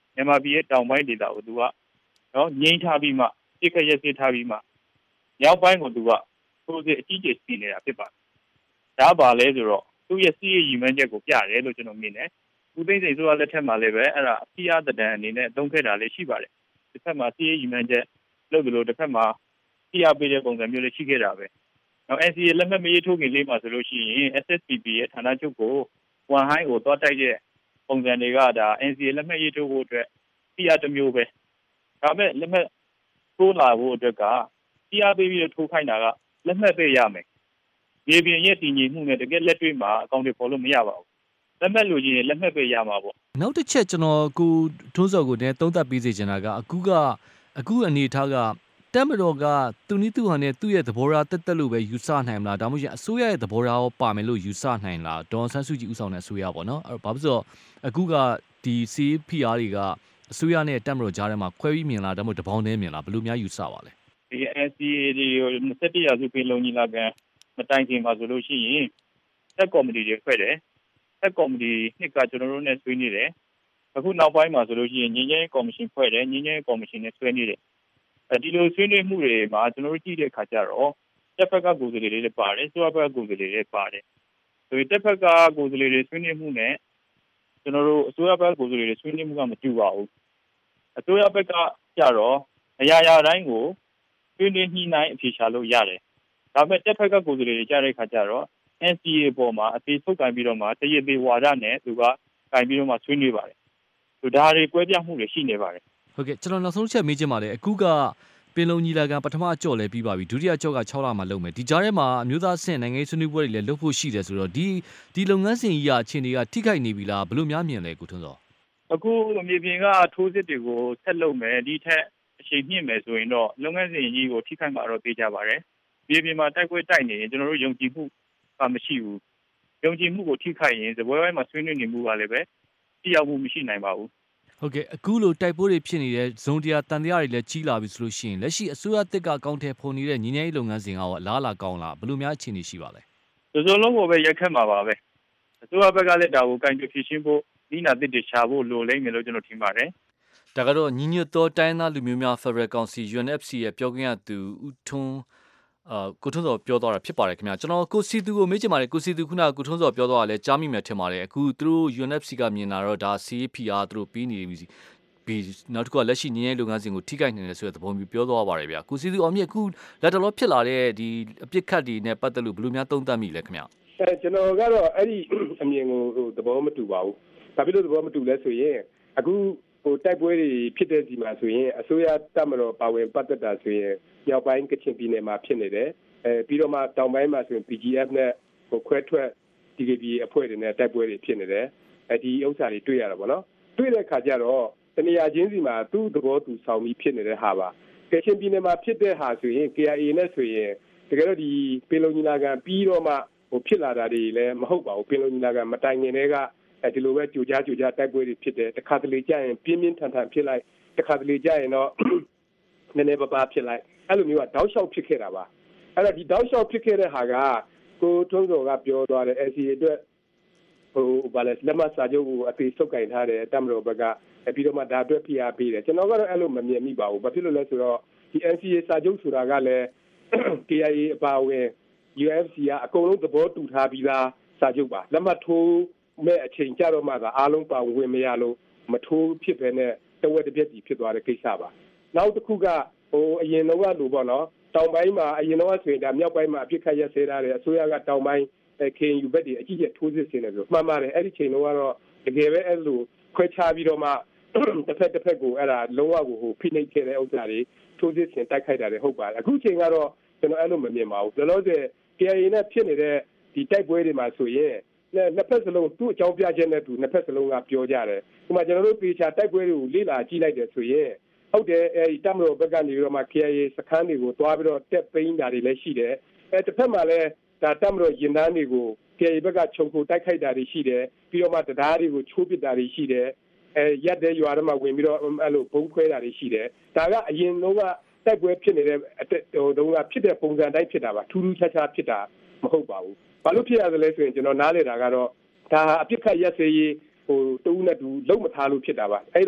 မြန်မာပြည်ရဲ့တောင်ပိုင်းဒေသကိုသူကနော်ငြိမ်းထားပြီးမှပြစ်ခတ်ရက်စစ်ထားပြီးမှမြောက်ပိုင်းကိုသူကထိုးစစ်အကြီးကျယ်စီနေတာဖြစ်ပါတယ်ဒါပါလဲဆိုတော့သူ့ရဲ့စီးရီမှန်းချက်ကိုပြတယ်လို့ကျွန်တော်မြင်တယ်ဦးသိန်းစိန်ဆိုတာလက်ထက်မှာလည်းပဲအဲ့ဒါအပြည့်အသဏ္ဍာန်အနေနဲ့အသုံးခဲ့တာလည်းရှိပါတယ်တစ်ဖက်မှာစီးရီမှန်းချက်လုပ်တယ်လို့တစ်ဖက်မှာပြည့်အပေးတဲ့ပုံစံမျိုးလည်းရှိခဲ့တာပဲနောက် NCA လက်မှတ်မရေးထိုးခင်လေးမှာဆိုလို့ရှိရင် SSPP ရဲ့ဌာနချုပ်ကိုဝန်ဟိုင်းကိုတွားတိုက်တဲ့ပုံစံတွေကဒါ NCA လက်မှတ်ရေးထိုးဖို့အတွက်ပြည့်အတစ်မျိုးပဲဒါပေမဲ့လက်မှတ်ထိုးလာဖို့အတွက်ကပြည့်အပေးပြီးထိုးခိုင်းတာကလက်မှတ်ပေးရမယ်မြေပြင်ရဲ့တည်ငြိမ်မှုနဲ့တကယ်လက်တွေ့မှာအကောင့်တွေပေါ်လို့မရပါဘူးလက်မှတ်လို့ရင်လက်မှတ်ပေးရမှာပေါ့နောက်တစ်ချက်ကျွန်တော်ကိုထွန်းစော်ကိုလည်းသုံးသပ်ပေးစေချင်တာကအခုအနေထားကတက်မတော်ကသူနည်းသူဟန်နဲ့သူ့ရဲ့သဘောထားတက်လို့ပဲယူဆနိုင်မလားဒါမှမဟုတ်အစိုးရရဲ့သဘောထားရောပါမယ်လို့ယူဆနိုင်လားဒေါ်ဆန်းစုကြည်ဦးဆောင်တဲ့အစိုးရပေါ့နော်အဲ့ဘာဖြစ်လို့အခုကဒီ CPR တွေကအစိုးရနဲ့တက်မတော်ကြားထဲမှာခွဲပြီးမြင်လားဒါမှမဟုတ်တပေါင်းတည်းမြင်လားဘယ်လိုများယူဆပါလဲဒီ NCA တွေကို27ရာစုပင်လုံညီလာခံမတိုင်ခင်မှာဆိုလို့ရှိရင်တက်ကော်မတီတွေဖွဲ့တယ်တက်ကော်မတီနှစ်ကကျွန်တော်တို့နဲ့ဆွေးနွေးတယ်အခုနောက်ပိုင်းမှာဆိုလို့ရှိရင်ငင်းငယ်ကော်မရှင်ဖွဲ့တယ်ငင်းငယ်ကော်မရှင်နဲ့ဆွေးနွေးတယ်ဒီလိုဆွေးနွေးမှုတွေမှာကျွန်တော်တို့ကြည့်တဲ့အခါကျတော့တက်ဖက်ကကိုယ်စားလှယ်တွေပါတယ်စွာဘက်ကကိုယ်စားလှယ်တွေပါတယ်ဆိုရင်တက်ဖက်ကကိုယ်စားလှယ်တွေဆွေးနွေးမှုနဲ့ကျွန်တော်တို့အစိုးရဘက်ကိုယ်စားလှယ်တွေဆွေးနွေးမှုကမတူပါဘူးအစိုးရဘက်ကကျတော့အရာရာတိုင်းကိုဆွေးနွေးညှိနှိုင်းအဖြေရှာလို့ရတယ်ဒါပေမဲ့တက်ဖက်ကကိုယ်စားလှယ်တွေကြားတဲ့အခါကျတော့ NCA ပေါ်မှာအသေးထုတ်ကန်ပြီးတော့မှတရည်သေးဝါဒနဲ့သူကကန်ပြီးတော့မှဆွေးနွေးပါတယ်ဒါတွေကွဲပြားမှုတွေရှိနေပါတယ်ဟုတ်ကဲ့ကျွန်တော်နောက်ဆုံးချက်မေးချင်ပါတယ်အခုကပင်လုံညီလာခံပထမအကြော့လည်းပြီးပါပြီဒုတိယအကြော့က6လမှလုပ်မယ်ဒီကြားထဲမှာအမျိုးသားအဆင့်နိုင်ငံရေးဆွေးနွေးပွဲတွေလည်းလုပ်ဖို့ရှိတယ်ဆိုတော့ဒီလုပ်ငန်းစဉ်ကြီးကအခြေအနေကထိခိုက်နေပြီလားဘယ်လိုများမြင်လဲကိုထွန်းစောအခုမြေပြင်ကထိုးစစ်တွေကိုဆက်လုပ်မယ်ဒီထက်အချိန်မြင့်မယ်ဆိုရင်တော့လုပ်ငန်းစဉ်ကြီးကိုထိခိုက်မှာတော့သိကြပါတယ်မြေပြင်မှာတိုက်ပွဲတိုက်နေရင်ကျွန်တော်တို့ယုံကြည်မှုကမရှိဘူးယုံကြည်မှုကိုထိခိုက်ရင်ဇပွဲဝိုင်းမှာဆွေးနွေးနေမှုကလည်းပဲတရားမှုမရှိနိုင်ပါဘူးဟုတ်ကဲ့အခုလိုတိုက်ပွဲတွေဖြစ်နေတဲ့ဇုံတရားတန်တရားတွေလည်းကြီးလာပြီဆိုလို့ရှိရင်လက်ရှိအစိုးရတစ်ကအကောင့်ထဲပုံနေတဲ့ညီညာရေးလုပ်ငန်းစဉ်ကအလားအလာကောင်းလားဘယ်လိုများအခြေအနေရှိပါလဲစုံလုံးကိုပဲရက်ခတ်မှာပါပဲအစိုးရဘက်ကလည်းဒါကိုကင်တွယ်ဖြည့်ရှင်းဖို့ဒီနာတစ်တွေရှာဖို့လိုလိမ့်မယ်လို့ကျွန်တော်ထင်ပါတယ်ဒါကတော့ညီညွတ်သောတိုင်းသားလူမျိုးများ Federal Council UNFC ရဲ့ပြောခွင့်ရသူဦးထွန်းကိုထွန်းစောပြောသွားတာဖြစ်ပါတယ်ခင်ဗျာကျွန်တော်ကိုစီသူကိုမေးချင်ပါတယ်ကိုစီသူခုနကကိုထွန်းစောပြောသွားတာလည်းကြားမိမယ်ထင်ပါတယ်အခုသူတို့ UNFC ကမြင်လာတော့ဒါ CPR သူတို့ပြီးနေပြီနောက်တစ်ခုကလက်ရှိညီညာလုပ်ငန်းစဉ်ကိုထိခိုက်နေတယ်ဆိုတဲ့သဘောမျိုးပြောသွားပါတယ်ဗျာကိုစီသူအောင်မြင့်အခုလက်တော်ဖြစ်လာတဲ့ဒီအပြစ်ခတ်တွေနဲ့ပတ်သက်လို့ဘယ်လိုများသုံးသပ်မိလဲခင်ဗျာကျွန်တော်ကတော့အဲ့ဒီအမြင်ကိုသဘောမတူပါဘူးဘာဖြစ်လို့သဘောမတူလဲဆိုရင်အခုတိုက်ပွဲတွေဖြစ်တဲ့ဒီမှာဆိုရင်အစိုးရတပ်မတော်ပါဝင်ပတ်သက်တာဆိုရင်မြောက်ပိုင်းကချင်ပြည်နယ်မှာဖြစ်နေတယ်ပြီးတော့မှတောင်ပိုင်းမှာဆိုရင် PGF နဲ့ခွဲထွက် DKB အဖွဲ့တွေနဲ့တိုက်ပွဲတွေဖြစ်နေတယ်ဒီဥစ္စာတွေတွေ့ရတာပေါ့နော်တွေ့တဲ့အခါကျတော့တနေရာချင်းစီမှာသူ့သဘောသူဆောင်ပြီးဖြစ်နေတဲ့ဟာပါကချင်ပြည်နယ်မှာဖြစ်တဲ့ဟာဆိုရင် KIA နဲ့ဆိုရင်တကယ်တော့ဒီပင်လုံညီလာခံပြီးတော့မှဖြစ်လာတာတွေလည်းမဟုတ်ပါဘူးပင်လုံညီလာခံမတိုင်ခင်တည်းကဒီလိုပဲကြိုကြားတိုက်ပွဲတွေဖြစ်တယ်တစ်ခါတလေကြာရင်ပြင်းပြင်းထန်ထန်ဖြစ်လိုက်တစ်ခါတလေကြာရင်တော့နည်းနည်းပါးဖြစ်လိုက်အဲ့လိုမျိုးကတောက်လျှောက်ဖြစ်ခဲ့တာပါအဲ့တော့ဒီတောက်လျှောက်ဖြစ်ခဲ့တဲ့ဟာကကိုထွန်းစောကပြောသွားတယ် NCA အတွက်ဘာလဲလက်မစာချုပ်ကိုအသေးဆုပ်ကင်ထားတယ်တမတော်ဘက်ကပြီးတော့မှဒါအတွက်ဖိအားပေးတယ်ကျွန်တော်ကတော့အဲ့လိုမမြင်မိပါဘူးဘာဖြစ်လို့လဲဆိုတော့ဒီ NCA စာချုပ်ဆိုတာကလည်း KIA အပါအဝင် UNFC ကအကုန်လုံးသဘောတူထားပြီးသားစာချုပ်ပါလက်မှတ်ထိုးမဲ့အချိန်ကြတော့မှသာအားလုံးပါဝင်မရလို့မထိုးဖြစ်ပဲနဲ့တဝက်တစ်ပြက်ကြီးဖြစ်သွားတဲ့ကိစ္စပါနောက်တစ်ခုကအရင်တော့လို့ပေါ့နော်တောင်ပိုင်းမှာအရင်တော့ဆိုရင်ဒါမြောက်ပိုင်းမှာအပြစ်ခတ်ရက်စဲထားတယ်အစိုးရကတောင်ပိုင်းKNU ဘက်တွေအကြီးကျယ်ထိုးစစ်ဆင်နေတယ်မှန်ပါတယ်အဲ့ဒီချိန်တော့တကယ်ပဲအဲ့လိုခွဲခြားပြီးတော့မှတစ်ဖက်ကိုအဲ့ဒါလုံးဝကိုဖိနှိပ်ခဲ့တဲ့ဥစ္စာတွေထိုးစစ်ဆင်တိုက်ခိုက်တာတွေဟုတ်ပါတယ်အခုချိန်ကတော့ကျွန်တော်အဲ့လိုမမြင်ပါဘူးလောလောဆယ် KIA နဲ့ဖြစ်နေတဲ့ဒီတိုက်ပွဲတွေမှာဆိုရင်နှစ်ဖက်စလုံးသူ့အကြောင်းပြချက်နဲ့သူနှစ်ဖက်စလုံးကပြောကြတယ်ဒီမှာကျွန်တော်တို့ပေချာတိုက်ပွဲတွေကိုလေ့လာကြည့်လိုက်တယ်ဆိုရင်ဟုတ်တယ်အဲဒီတမတော်ဘက်ကနေပြီးတော့မှ KIA စခန်းတွေကိုတွားပြီးတော့တက်ပိန်းတာတွေလည်းရှိတယ်တစ်ဖက်မှာလည်းဒါတမတော်ရင်တန်းတွေကို KIA ဘက်ကခြုံခိုတိုက်ခိုက်တာတွေရှိတယ်ပြီးတော့မှတရားတွေကိုချိုးပစ်တာတွေရှိတယ်ရက်တဲ့ရွာတွေမှာဝင်ပြီးတော့အဲ့လိုဘုံခွဲတာတွေရှိတယ်ဒါကအရင်တော့ကတိုက်ပွဲဖြစ်နေတဲ့တုန်းကဖြစ်တဲ့ပုံစံတိုင်းဖြစ်တာပါထူးထူးခြားခြားဖြစ်တာမဟုတ်ပါဘူးဘာလို့ဖြစ်ရသလဲဆိုရင်ကျွန်တော်နားလည်တာကတော့ဒါအပြစ်ခတ်ရက်စေးရေးတူနဲ့တူလုံးမထားလို့ဖြစ်တာပါအဲ့တော့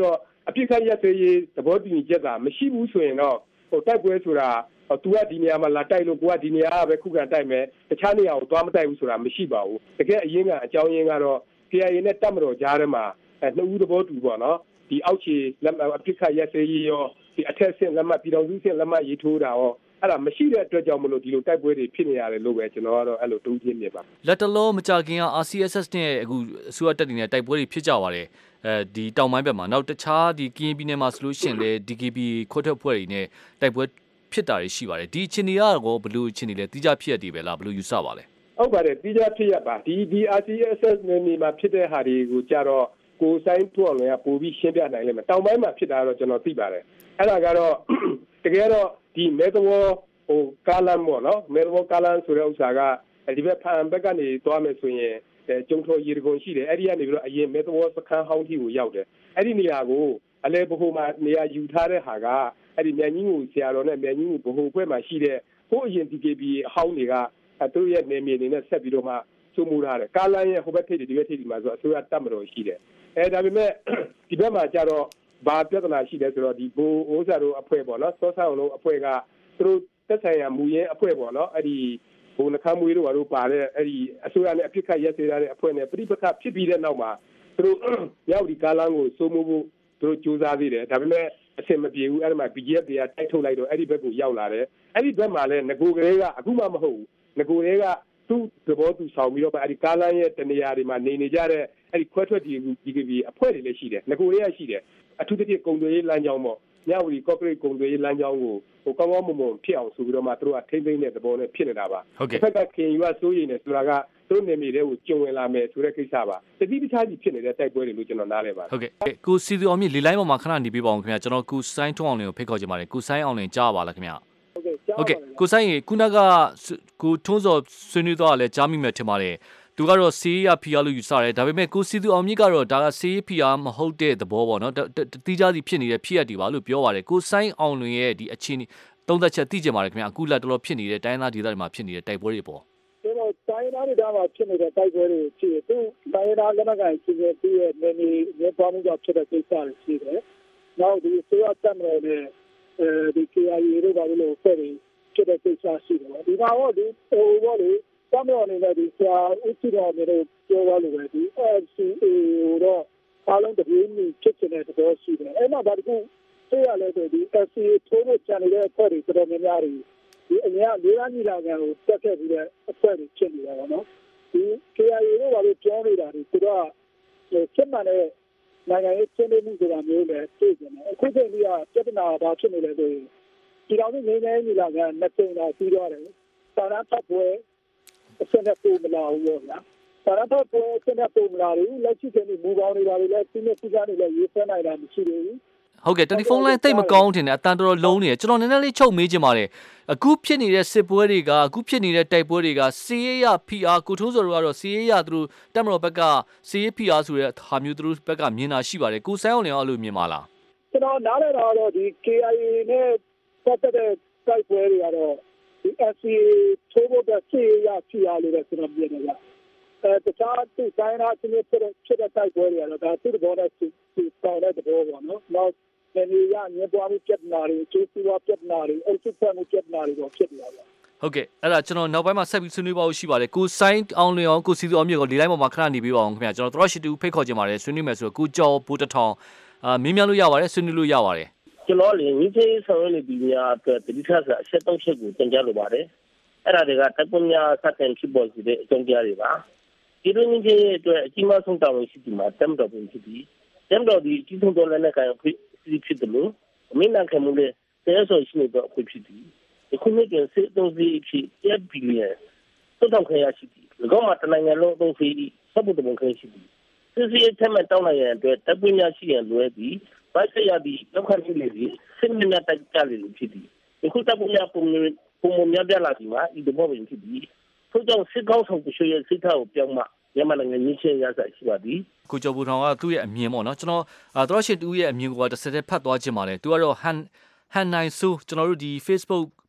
အပြစ်ခတ်ရက်သေးရေးသဘောတူညီချက်ကမရှိဘူးဆိုရင်တော့တိုက်ပွဲဆိုတာသူကဒီနေရာမှာလာတိုက်လို့ကိုကဒီနေရာကပဲခုခံတိုက်မယ်တခြားနေရာကိုသွားမတိုက်ဘူးဆိုတာမရှိပါဘူးတကယ်အရင်ကအကြောင်းရင်းကတော့ KIA နဲ့တပ်မတော်ကြားထဲမှာနှစ်ဦးသဘောတူပေါ့နော်ဒီအောက်ခြေလက်မှတ်အပြစ်ခတ်ရက်သေးရေးရောဒီအထက်ဆင့်လက်မှတ်ပြည်တော်စုဆင့်လက်မှတ်ရေးထိုးတာရောအဲ့ဒါမရှိတဲ့အတွက်ကြောင့်မလို့ဒီလိုတိုက်ပွဲတွေဖြစ်နေရတယ်လို့ပဲကျွန်တော်ကတော့အဲ့လိုတူးချင်းမြင်ပါလက်တလောမကြခင်က RCSS နဲ့အခုအစိုးရတပ်တွေနဲ့တိုက်ပွဲတွေဖြစ်ကြပါတယ်ဒီတောင်ပိုင်းဘက်မှာနောက်တခြားဒီကရင်ပြည်နယ်မှာဆိုလို့ရှိရင်လေ DKB ခွတ်ထွက်ဖွဲ့တွေနဲ့တိုက်ပွဲဖြစ်တာတွေရှိပါတယ်ဒီအခြေအနေကတော့ဘယ်လိုအခြေအနေလဲတိကျဖြစ်ရတည်ပဲလားဘယ်လိုယူဆပါလဲဟုတ်ပါတယ်တိကျဖြစ်ရပါဒီ RCSS နဲ့မှာဖြစ်တဲ့ဟာတွေကိုကြတော့ကိုဆိုင်ထွန်းလည်းပို့ပြီးရှင်းပြနိုင်လိမ့်မယ်တောင်ပိုင်းမှာဖြစ်တာတော့ကျွန်တော်သိပါတယ်အဲ့ဒါကတော့တကယ်တော့ဒီမဲသဘောကာလန်ပေါ့နော်မဲသဘောကာလန်ဆိုတဲ့ဥစ္စာကဒီဘက်ဖန်ဘက်ကနေသွားမယ်ဆိုရင်ကျုံထော်ရေကုန်ရှိတယ်အဲ့ဒီကနေပြီးတော့အရင်မဲသဘောစခန်းဟောင်းထီကိုရောက်တယ်အဲ့ဒီနေရာကိုအလဲဘဟုမှာနေရာယူထားတဲ့ဟာကအဲ့ဒီမြန်ကြီးကိုဆရာတော်နဲ့မြန်ကြီးကိုဘဟုဖွဲ့မှာရှိတဲ့ဟိုအရင် DKB အဟောင်းတွေကသူတို့ရဲ့နေမြေနေနဲ့ဆက်ပြီးတော့မှစုမှုထားတယ်ကာလန်ရဲ့ဟိုဘက်ထိပ်ဒီဘက်ထိပ်ဒီမှာဆိုအစိုးရတပ်မတော်ရှိတယ်ဒါပေမဲ့ဒီဘက်မှာကျတော့ဘာပြဿနာရှိလဲဆိုတော့ဒီဘိုးဥစ္စာတို့အဖွဲ့ပေါ့နော်စောဆအောင်လုံးအဖွဲ့ကသူတို့တက်ဆိုင်ရာမူရင်းအဖွဲ့ပေါ့နော်အဲ့ဒီဘုံနှခမ်းမွေးတို့ဘာလို့ပါတဲ့အဲ့ဒီအစိုးရနဲ့အပြစ်ခတ်ရက်စေတဲ့အဖွဲ့နဲ့ပြိပခတ်ဖြစ်ပြီးတဲ့နောက်မှာသူတို့ရောက်ဒီကားလမ်းကိုစိုးမိုးဖို့သူတို့ကြိုးစားသေးတယ်ဒါပေမဲ့အဆင်မပြေဘူးအဲ့ဒီမှာ BGF တွေကတိုက်ထုတ်လိုက်တော့အဲ့ဒီဘက်ကိုရောက်လာတယ်အဲ့ဒီဘက်မှာလည်းငကိုကလေးကအခုမှမဟုတ်ဘူးငကိုလေးကသူ့သဘောသူဆောင်ပြီးတော့အဲ့ဒီကားလမ်းရဲ့တနေရာတွေမှာနေကြတဲ့အဲ့ဒီခွဲထွက်DKB အဖွဲ့တွေလည်းရှိတယ်ငကိုလေးကရှိတယ်အထူးသဖြင့်ကုန်သွယ်ရေးလမ်းကြောင်းပေါ့ညဝတီကော့ကရိတ်ကုန်သွယ်ရေးလမ်းကြောင်းကိုကောင်းကောင်းမွန်မွန်ဖြစ်အောင်ဆိုပြီးတော့မှသူတို့ကထိမ့်သိမ့်တဲ့သဘောနဲ့ဖြစ်နေတာပါတစ်ဖက်ကခင်ယူကစိုးရိမ်နေဆိုတာကသူတို့နေမြေတွေကိုကျုံဝင်လာမယ်ဆိုတဲ့ကိစ္စပါတတိပခြားကြီးဖြစ်နေတဲ့တိုက်ပွဲတွေလို့ကျွန်တော်နားလည်ပါတယ်ဟုတ်ကဲ့ကိုစီသူအောင်မြင့်လေလိုင်းပေါ်မှာခဏနေပေးပါအောင်ခင်ဗျာကျွန်တော်ကိုဆိုင်းထွန်းအောင်လင်းကိုဖိတ်ခေါ်ချင်ပါတယ်ကိုဆိုင်းအောင်လင်းကြားပါလားခင်ဗျာဟုတ်ကဲ့ကိုဆိုင်းရေခုနကကိုထွန်းစောဆွေးနွေးတော့လည်းကြားမိမယ်ထင်ပါတယ်သူကတော့စီးရဖီအားလို့ယူဆတယ်ဒါပေမဲ့ကိုစီသူအောင်မြင့်ကတော့ဒါကစီးဖီအားမဟုတ်တဲ့သဘောပေါ့နော်တီးခြားစီဖြစ်နေတဲ့ဖြစ်ရတည်ပါလို့ပြောပါတယ်ကိုဆိုင်းအောင်လွင်ရဲ့ဒီအခြေအနေသုံးသက်ချက်သိကြပါတယ်ခင်ဗျာအခုလက်တော်ဖြစ်နေတဲ့တိုင်းသားဒေသတွေမှာဖြစ်နေတဲ့တိုက်ပွဲတွေပေါ့ကျွန်တော်တိုင်းသားဒေသမှာဖြစ်နေတဲ့တိုက်ပွဲတွေဖြစ်သူတိုင်းသားလက်နက်ကိုင်ချင်းချင်းပြီးရဲ့နေနေပွားမှုကြောင့်ဖြစ်တဲ့ကိစ္စတွေရှိတယ်နောက်ဒီဆိုရတတ်မယ်နဲ့ဒီ KIA တို့ဘာလို့ဖွဲ့ပြီးဖြစ်တဲ့ကိစ္စရှိတယ်ဒီမှာတော့ဒီဟိုဘောလေတမန်တော်နေတဲ့ဒီဆရာဦးစီတော်မျိုးပြောသွားလို့ပဲဒီ FCA တော့အားလုံးတပြေးညီဖြစ်နေတဲ့သဘောရှိတယ်အဲ့မှာဒါတခုသိရလဲဆိုဒီ FCA ထိုးဖို့ကြံနေတဲ့အဖွဲ့တွေတော်တော်များများဒီအများလေးလားညီလာခံကိုတက်ခဲ့ပြီးတဲ့အဖွဲ့တွေဖြစ်နေတာပေါ့နော်ဒီ KIA တို့ဘာလို့ပြောနေတာဒီသူတို့ကဖြစ်မှန်တဲ့နိုင်ငံရေးချင်းမှုဆိုတာမျိုးလည်းသိနေတယ်အခုချိန်ကြီးကပြဿနာဘာဖြစ်နေလဲဆိုရင်ဒီတော်ကြီးငင်းနေညီလာခံနှစ်ကြိမ်တော့ပြီးသွားတယ်စာရန်ဖတ်ပွဲအစနဲ့ပုံမလာဘူးပေါ့ဗျာစာရန်ဖတ်ပွဲအစနဲ့ပုံမလာဘူးလက်ရှိချိန်ဒီမူပေါင်းတွေပါလေလည်းဒီနေ့စီစားနေလည်းရေးဆွဲနိုင်တာမရှိသေးဘူးဟုတ်ကဲ့တယ်လီဖုန်းလိုင်းတိတ်မကောင်းတင်တယ်အတန်တော်လုံးနေတယ်ကျွန်တော်နည်းနည်းလေးချုပ်မေးချင်ပါတယ်အခုဖြစ်နေတဲ့စစ်ပွဲတွေကအခုဖြစ်နေတဲ့တိုက်ပွဲတွေကစီးရ PR ကိုထုံးစော်တို့ကတော့စီးရသူတို့တက်မတော်ဘက်ကစီး PR ဆိုတဲ့ဟာမျိုးသူတို့ဘက်ကမြင်တာရှိပါတယ်ကိုဆိုင်အောင်လည်းအဲ့လိုမြင်ပါလားကျွန်တော်နားလည်တာတော့ဒီ KIA နဲ့ပတ်သက်တဲ့တိုက်ပွဲတွေကတော့ဒီ FCA ထိုးဖို့တဲ့စီးရ PR လို့လည်းကျွန်တော်မြင်တယ်ဗျတခြားသူတိုင်းသားချင်းဖြစ်တဲ့တိုက်ပွဲတွေကတော့ဒါသူ့ဘောနဲ့သူတောင်းတဲ့သဘောပေါ့နော်နောက်နေရညပွားမှုပြတ်နာတွေကျေးဇူးဝပြတ်နာတွေအစုဖွဲ့မှုပြတ်နာတွေတော့ဖြစ်နေတာပါဟုတ်ကဲ့အဲ့ဒါကျွန်တော်နောက်ပိုင်းမှာဆက်ပြီးဆွေးနွေးပါဦးရှိပါတယ်ကိုဆိုင်းအောင်လျောင်းကိုစီသူအောင်မြေကိုလေလိုက်ပေါ်မှာခဏနေပေးပါအောင်ခင်ဗျာကျွန်တော်တို့ရှိတူဖိတ်ခေါ်ကြပါတယ်ဆွေးနွေးမယ်ဆိုတော့ကိုကျော်ဘိုးတထောင်မင်းများလို့ရပါတယ်ဆွေးနွေးလို့ရပါတယ်ကျွန်တော်လေညီချင်းဆောင်ရနေပြီးများအတွက်တတိထဆာအချက်၃ချက်ကိုတင်ပြလိုပါတယ်အဲ့ဒါတွေကတပ်ကွန်များစတင်ဖြစ်ပေါ်စေတဲ့အကြောင်းကြားတွေပါဒီလိုညီချင်းရဲ့အတွက်အကြီးမားဆုံးတာဝန်ရှိသူမှာတမ်တော်ပင်ဖြစ်ပြီးတမ်တော်ဒီကြီးဆုံးတော်လည်းနဲ့ကိုင်ဖြစ်တယ်လို့အမိနာခံမှုနဲ့တဲဆော်ရှိနေတော့ဖြစ်ပြီးအခုနှစ်ကစစ်သုံးစီဖြစ်1 ဘီလီယံတောက်ခရရှိပြီး၎င်းမှာတနိုင်ငံလုံးသုံးစီစပ်ဖို့တမန်ခရရှိပြီးစစ်စီအထက်မှတောင်းနိုင်ရတဲ့အတွက်တပ်ပွင့်များရှိရလွဲပြီးဘတ်ဆက်ရပြီးလောက်ခရှိလေပြီးစစ်မျက်နှာတက်ကြလေလို့ဖြစ်ပြီးအခုတပ်ပွင့်များပုံများပြလာပြီးမှဒီဘောပင်ဖြစ်ပြီးထို့ကြောင့်စစ်ကောင်းဆောင်တချို့ရဲ့စိတ်ထားကိုပြောင်းမှမြန်မာနိုင်ငံညီချင်းရဆိုင်ရှိပါသည်ကိုကျော်ဘူထောင်ကသူ့ရဲ့အမြင်ပေါ့နော်ကျွန်တော်တော်ရှိတူရဲ့အမြင်ကိုတစ်စက်တည်းဖတ်သွားခြင်းပါလေသူကတော့ဟန်နိုင်ဆိုကျွန်တော်တို့ဒီ Facebook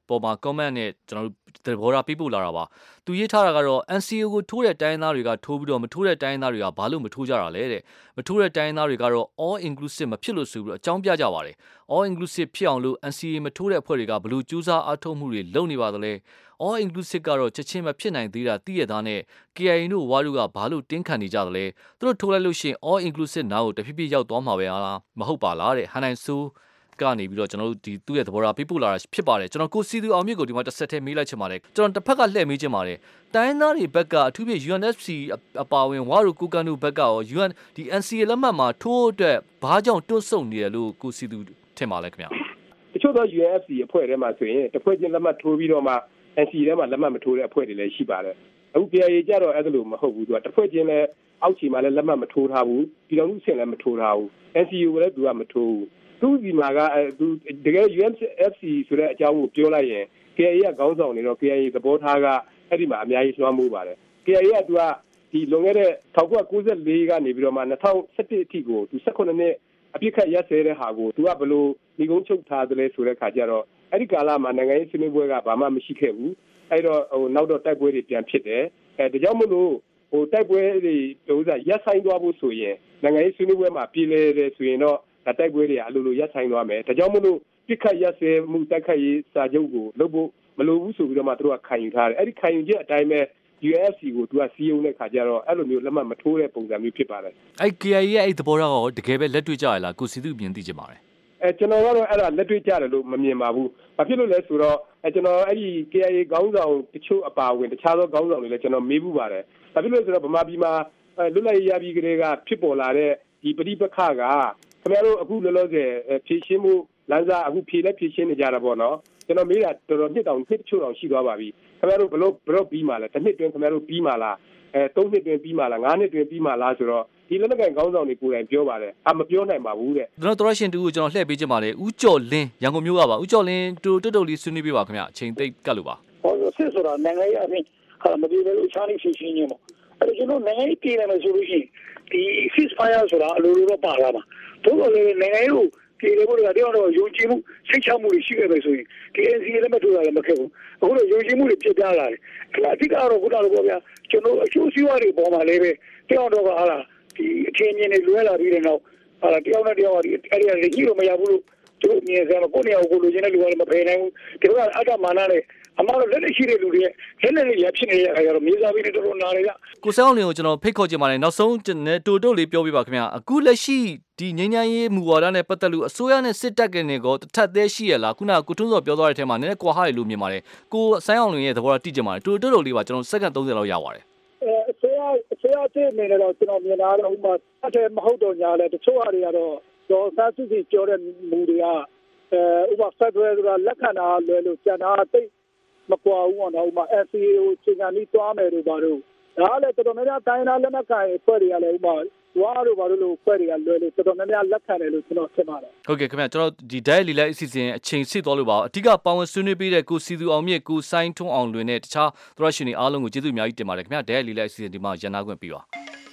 ပေါ်မှာ comment နဲ့ကျွန်တော်တို့သဘောထားပြပို့လာတာပါသူရေးထားတာကတော့ NCA ကိုထိုးတဲ့တိုင်းသားတွေကထိုးပြီးတော့မထိုးတဲ့တိုင်းသားတွေကဘာလို့မထိုးကြတာလဲတဲ့မထိုးတဲ့တိုင်းသားတွေကတော့ all inclusive မဖြစ်လို့ဆိုပြီးတော့အကြောင်းပြကြပါတယ် all inclusive ဖြစ်အောင်လို့ NCA မထိုးတဲ့အဖွဲ့တွေကဘလို့ကြိုးစားအားထုတ်မှုတွေလုပ်နေပါသလဲ all inclusive ကတော့ချက်ချင်းမဖြစ်နိုင်သေးတာသိရသားနဲ့ KIA တို့ဝါတို့ကဘာလို့တင်းခံနေကြသလဲသူတို့ထိုးလိုက်လို့ရှိရင် all inclusive နားကိုတဖြည်းဖြည်းရောက်သွားမှာပဲလားမဟုတ်ပါလားတဲ့ဟန်နိုင်ဆိုးကနေပြီးတော့ကျွန်တော်တို့ဒီသူ့ရဲ့သဘောထားပြပို့လာတာဖြစ်ပါတယ်ကျွန်တော်ကိုစီသူအောင်မြင့်ကိုဒီမှာတစ်ဆက်တည်းမေးလိုက်ချင်ပါတယ်ကျွန်တော်တစ်ဖက်ကလှည့်မေးချင်ပါတယ်တိုင်းသားတွေဘက်ကအထူးဖြင့် UNFC အပါဝင်ဝါတို့ကိုကန်တို့ဘက်ကရော UN ဒီ NCA လက်မှတ်မှာထိုးအတွက်ဘာကြောင့်တွန့်ဆုတ်နေတယ်လို့ကိုစီသူထင်ပါလဲခင်ဗျာတချို့သော UNFC အဖွဲ့ထဲမှာဆိုရင်တစ်ဖွဲ့ချင်းလက်မှတ်ထိုးပြီးတော့မှ NCA ထဲမှာလက်မှတ်မထိုးတဲ့အဖွဲ့တွေလည်းရှိပါတယ်အခု KIA ကြတော့အဲ့လိုမဟုတ်ဘူးသူကတစ်ဖွဲ့ချင်းလည်းအောက်ခြေမှာလည်းလက်မှတ်မထိုးထားဘူးပြည်တော်မှုဆင်လည်းမထိုးထားဘူး NCA ကိုလည်းသူကမထိုးဘူးသူဒီမှာကသူတကယ် UNFC ဆိုတဲ့အကြောင်းကိုပြောလိုက်ရင် KIA ကခေါင်းဆောင်နေတော့ KIA သဘောထားကအဲ့ဒီမှာအများကြီးလွှမ်းမိုးပါတယ် KIA ကသူကဒီလွန်ခဲ့တဲ့1994ကနေပြီးတော့မှ2017အထိကိုသူ18နှစ်အပြစ်ခတ်ရက်စဲတဲ့ဟာကိုသူကဘလို့ဒီကုန်းချုပ်ထားတယ်လဲဆိုတဲ့ခါကျတော့အဲ့ဒီကာလမှာနိုင်ငံရေးဆွေးနွေးပွဲကဘာမှမရှိခဲ့ဘူးအဲ့တော့နောက်တော့တိုက်ပွဲတွေပြန်ဖြစ်တယ်ဒါကြောင့်မလို့တိုက်ပွဲတွေရက်ဆိုင်သွားဖို့ဆိုရင်နိုင်ငံရေးဆွေးနွေးပွဲမှာပြည်လဲတယ်ဆိုရင်တော့တိုက်ပွဲတွေအလိုလိုရက်ဆိုင်သွားမယ်ဒါကြောင့်မလို့ပြစ်ခတ်ရက်စဲမှုတိုက်ခတ်ရေးစာချုပ်ကိုလုပ်ဖို့မလိုဘူးဆိုပြီးတော့မှသူတို့ကခံယူထားတယ်အဲ့ဒီခံယူချက်အတိုင်းပဲ UNFC ကိုသူကစီးရုံးတဲ့ခါကျတော့အဲ့လိုမျိုးလက်မှတ်မထိုးတဲ့ပုံစံမျိုးဖြစ်ပါတယ်အဲ့ KIA ရဲ့အဲ့သဘောထားကတကယ်ပဲလက်တွေ့ကြရလားကိုစီသူမြင်သိချင်ပါတယ်ကျွန်တော်ကတော့အဲ့ဒါလက်တွေ့ကြတယ်လို့မမြင်ပါဘူးဘာဖြစ်လို့လဲဆိုတော့ကျွန်တော်အဲ့ဒီ KIA ခေါင်းဆောင်တချို့အပါအဝင်တခြားသောခေါင်းဆောင်တွေလည်းကျွန်တော်မေးဘူးပါတယ်ဘာဖြစ်လို့လဲဆိုတော့ဗမာပြည်မှာလွတ်လပ်ရေးရပြီးကလေးကဖြစ်ပေါ်လာတဲ့ဒီပဋိပက္ခကခင်ဗျားတို့အခုလောလောဆယ်ဖြည့်ရှင်းမှုလမ်းစာအခုဖြည့်လဲဖြည့်ရှင်းနေကြတာပေါ့နော်ကျွန်တော်မေးတာတော်တော်နှစ်တောင်နှစ်ချို့တောင်ရှိသွားပါပြီခင်ဗျားတို့ဘလို့ပြီးမှလဲတစ်နှစ်တွင်ခင်ဗျားတို့ပြီးမှလား3နှစ်တွင်ပြီးမှလား5နှစ်တွင်ပြီးမှလားဆိုတော့ဒီလက်နက်ကိုင်ခေါင်းဆောင်တွေကိုယ်တိုင်ပြောပါတယ်မပြောနိုင်ပါဘူးတဲ့ကျွန်တော်ရှင်တူကိုကျွန်တော်လှည့်ပေးချင်ပါတယ်ဦးကျော်လင်းရန်ကုန်မြို့ကပါဦးကျော်လင်းတူတုတ်လေးဆွေးနွေးပေးပါခင်ဗျအချိန်သိပ်ကတ်လို့ပါဟောစစ်ဆိုတာနိုင်ငံရေးအပြင်မပြေလို့ချားနေဖြစ်ချင်းညမို့အဲ့ဒါကျွန်တော်နိုင်ငံရေးပြည်တယ်လို့ဆိုလို့ရှိရင်ဒီ ceasefire ဆိုတာအလိုလိုတော့ပါလာမှာတို့ကလည်းနိုင်ငံရေးကိုပြည်တယ်ဘုရားတရားတော်ယုံကြည်မှုစိတ်ချမှုရှိခဲ့ပဲဆိုရင်ဒီ NCA လည်းမတွေ့ရလည်းမခဲ့ဘူးအခုတော့ယုံကြည်မှုတွေပြတ်ပြားလာတယ်အဓိကတော့ခုနကပြောဗျာကျွန်တော်အကျိုးစီးပွားတွေပေါ်မှာလည်းပဲတရားတော်ကဟာလားဒီအချင်းချင်းတွေလွဲလာပြီးတဲ့နောက်ဟာလားတရားနဲ့တရားအဲ့ဒီလက်ကြီးတော့မရဘူးလို့သူတို့မြင်စမ်းကိုနေအောင်ကိုလိုချင်တဲ့လူကလည်းမဖယ်နိုင်ဘူးဒီကအတ္တမာနနဲ့အမှန်တော့လက်လက်ရှိတဲ့လူတွေလက်လက်ရဖြစ်နေတဲ့အခါကျတော့မြေစာပြီးတော်တော်နားရကိုစောင်းလင်းကိုကျွန်တော်ဖိတ်ခေါ်ချင်ပါတယ်နောက်ဆုံးတိုတိုလေးပြောပြပါခင်ဗျာအခုလက်ရှိဒီငြိမ်းချမ်းရေးမူဝါဒနဲ့ပတ်သက်လို့အစိုးရနဲ့စစ်တပ်ကနေကောတထက်သေးရှိရလားခုနကကိုထွန်းစောပြောသွားတဲ့အထဲမှာနည်းနည်းကွာဟရလို့မြင်ပါတယ်ကိုဆိုင်းအောင်လင်းရဲ့သဘောထားတိကျပါတယ်တိုတိုလေးပါကျွန်တော်စက္ကန့်30လောက်ရပါတယ်အစိုးရတဲ့အနေနဲ့တော့ကျွန်တော်မြင်တာတော့ဥပမာအထက်မဟုတ်တော့ညာလဲတချို့ဟာတွေကတော့ဒေါ်စားစုစီပြောတဲ့မူတွေကဥပမာ Federal ဆိုတာလက်ခံတာလွယ်လို့ကျန်တာတိတ်မကွာဘူးပေါ့နော်ဥပမာ NCA ကိုချိန်ခံပြီးသွားမယ်လို့ပါတော့ဒါလည်းတော်တော်များများတိုင်းသားလက်နက်ကိုင်အဖွဲ့တွေကလည်းဥပမာဝါတို့ဘာလို့လို့ဖွဲ့တွေကလွယ်လို့တော်တော်များများလက်ခံတယ်လို့ကျွန်တော်ထင်ပါတယ်ဟုတ်ကဲ့ခင်ဗျကျွန်တော်ဒီ diet လီလိုက်အစီအစဉ်အချိန်စစ်သွားလို့ပါအဓိကပါဝင်ဆွေးနွေးပေးတဲ့ကိုစီသူအောင်မြင့်ကိုစိုင်းထွန်းအောင်လွင်နဲ့တခြားသရရှင်တွေအားလုံးကိုကျေးဇူးအများကြီးတင်ပါတယ်ခင်ဗျ diet လီလိုက်အစီအစဉ်ဒီမှာရန်နာခွင့်ပြီးပါ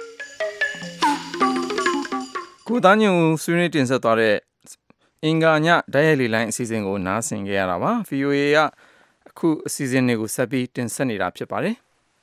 ကိုသားညုံဆွေးနွေးတင်ဆက်သွားတဲ့အင်္ဂါည diet လီလိုက်အစီအစဉ်ကိုနားဆင်ကြရတာပါ VOA ကအခုအစီအစဉ်တွေကိုဆက်ပြီးတင်ဆက်နေတာဖြစ်ပါတယ်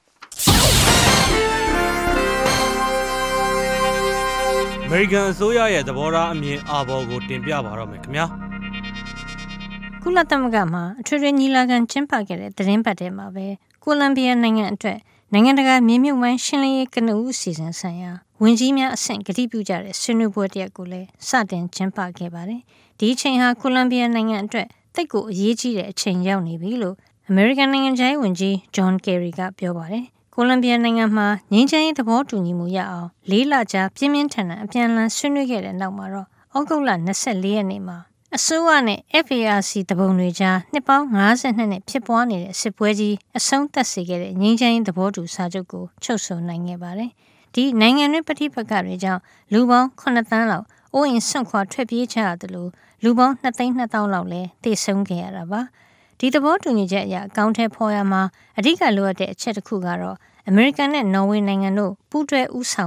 အမေရိကန်အစိုးရရဲ့သဘောထားအမြင်အာဘော်ကိုတင်ပြပါတော့မယ်ခင်ဗျာကုလသမဂ္ဂမှာအထွေထွေညီလာခံကျင်းပခဲ့တဲ့သတင်းပတ်ထဲမှာပဲကိုလံဘီယာနိုင်ငံအတွက်နိုင်ငံတကာမြေမြုပ်မိုင်းရှင်းလင်းရေးကနဦးအစီအစဉ်ဆိုင်ရာဝန်ကြီးများအဆင့်ကတိပြုကြတဲ့ဆွေးနွေးပွဲတစ်ရပ်ကိုလည်းစတင်ကျင်းပခဲ့ပါတယ်ဒီအချိန်ဟာကိုလံဘီယာနိုင်ငံအတွက်တိတ်ကိုအရေးကြီးတဲ့အချိန်ရောက်နေပြီလို့အမေရိကန်နိုင်ငံခြားရေးဝန်ကြီးဂျွန်ကယ်ရီကပြောပါတယ်ကိုလံဘီယာနိုင်ငံမှာငြိမ်းချမ်းရေးသဘောတူညီမှုရအောင်၄လကြာပြင်းပြင်းထန်ထန်အပြန်အလှန်ဆွေးနွေးခဲ့တဲ့နောက်မှာတော့ဩဂုတ်လ24ရက်နေ့မှာအစိုးရနဲ့ FARC တပုံတွေကြားနှစ်ပေါင်း52နှစ်ဖြစ်ပွားနေတဲ့စစ်ပွဲကြီးအဆုံးသတ်စေခဲ့တဲ့ငြိမ်းချမ်းရေးသဘောတူစာချုပ်ကိုချုပ်ဆိုနိုင်ခဲ့ပါတယ်။ဒီနိုင်ငံတွင်းပဋိပက္ခတွေကြောင့်လူပေါင်း9သန်းလောက်အိုးအိမ်စွန့်ခွာထွက်ပြေးကြရတယ်လို့လူပေါင်း2,200,000လောက်လည်းသေဆုံးခဲ့ရတာပါ။ဒီသဘောတူညီချက်အရအကောင့်ထဲပေါ်ရမှာအဓိကလိုအပ်တဲ့အချက်တစ်ခုကတော့အမေရိကန်နဲ့နော်ဝေနိုင်ငံတို့ပူးတွဲဦးဆောင်မဲ့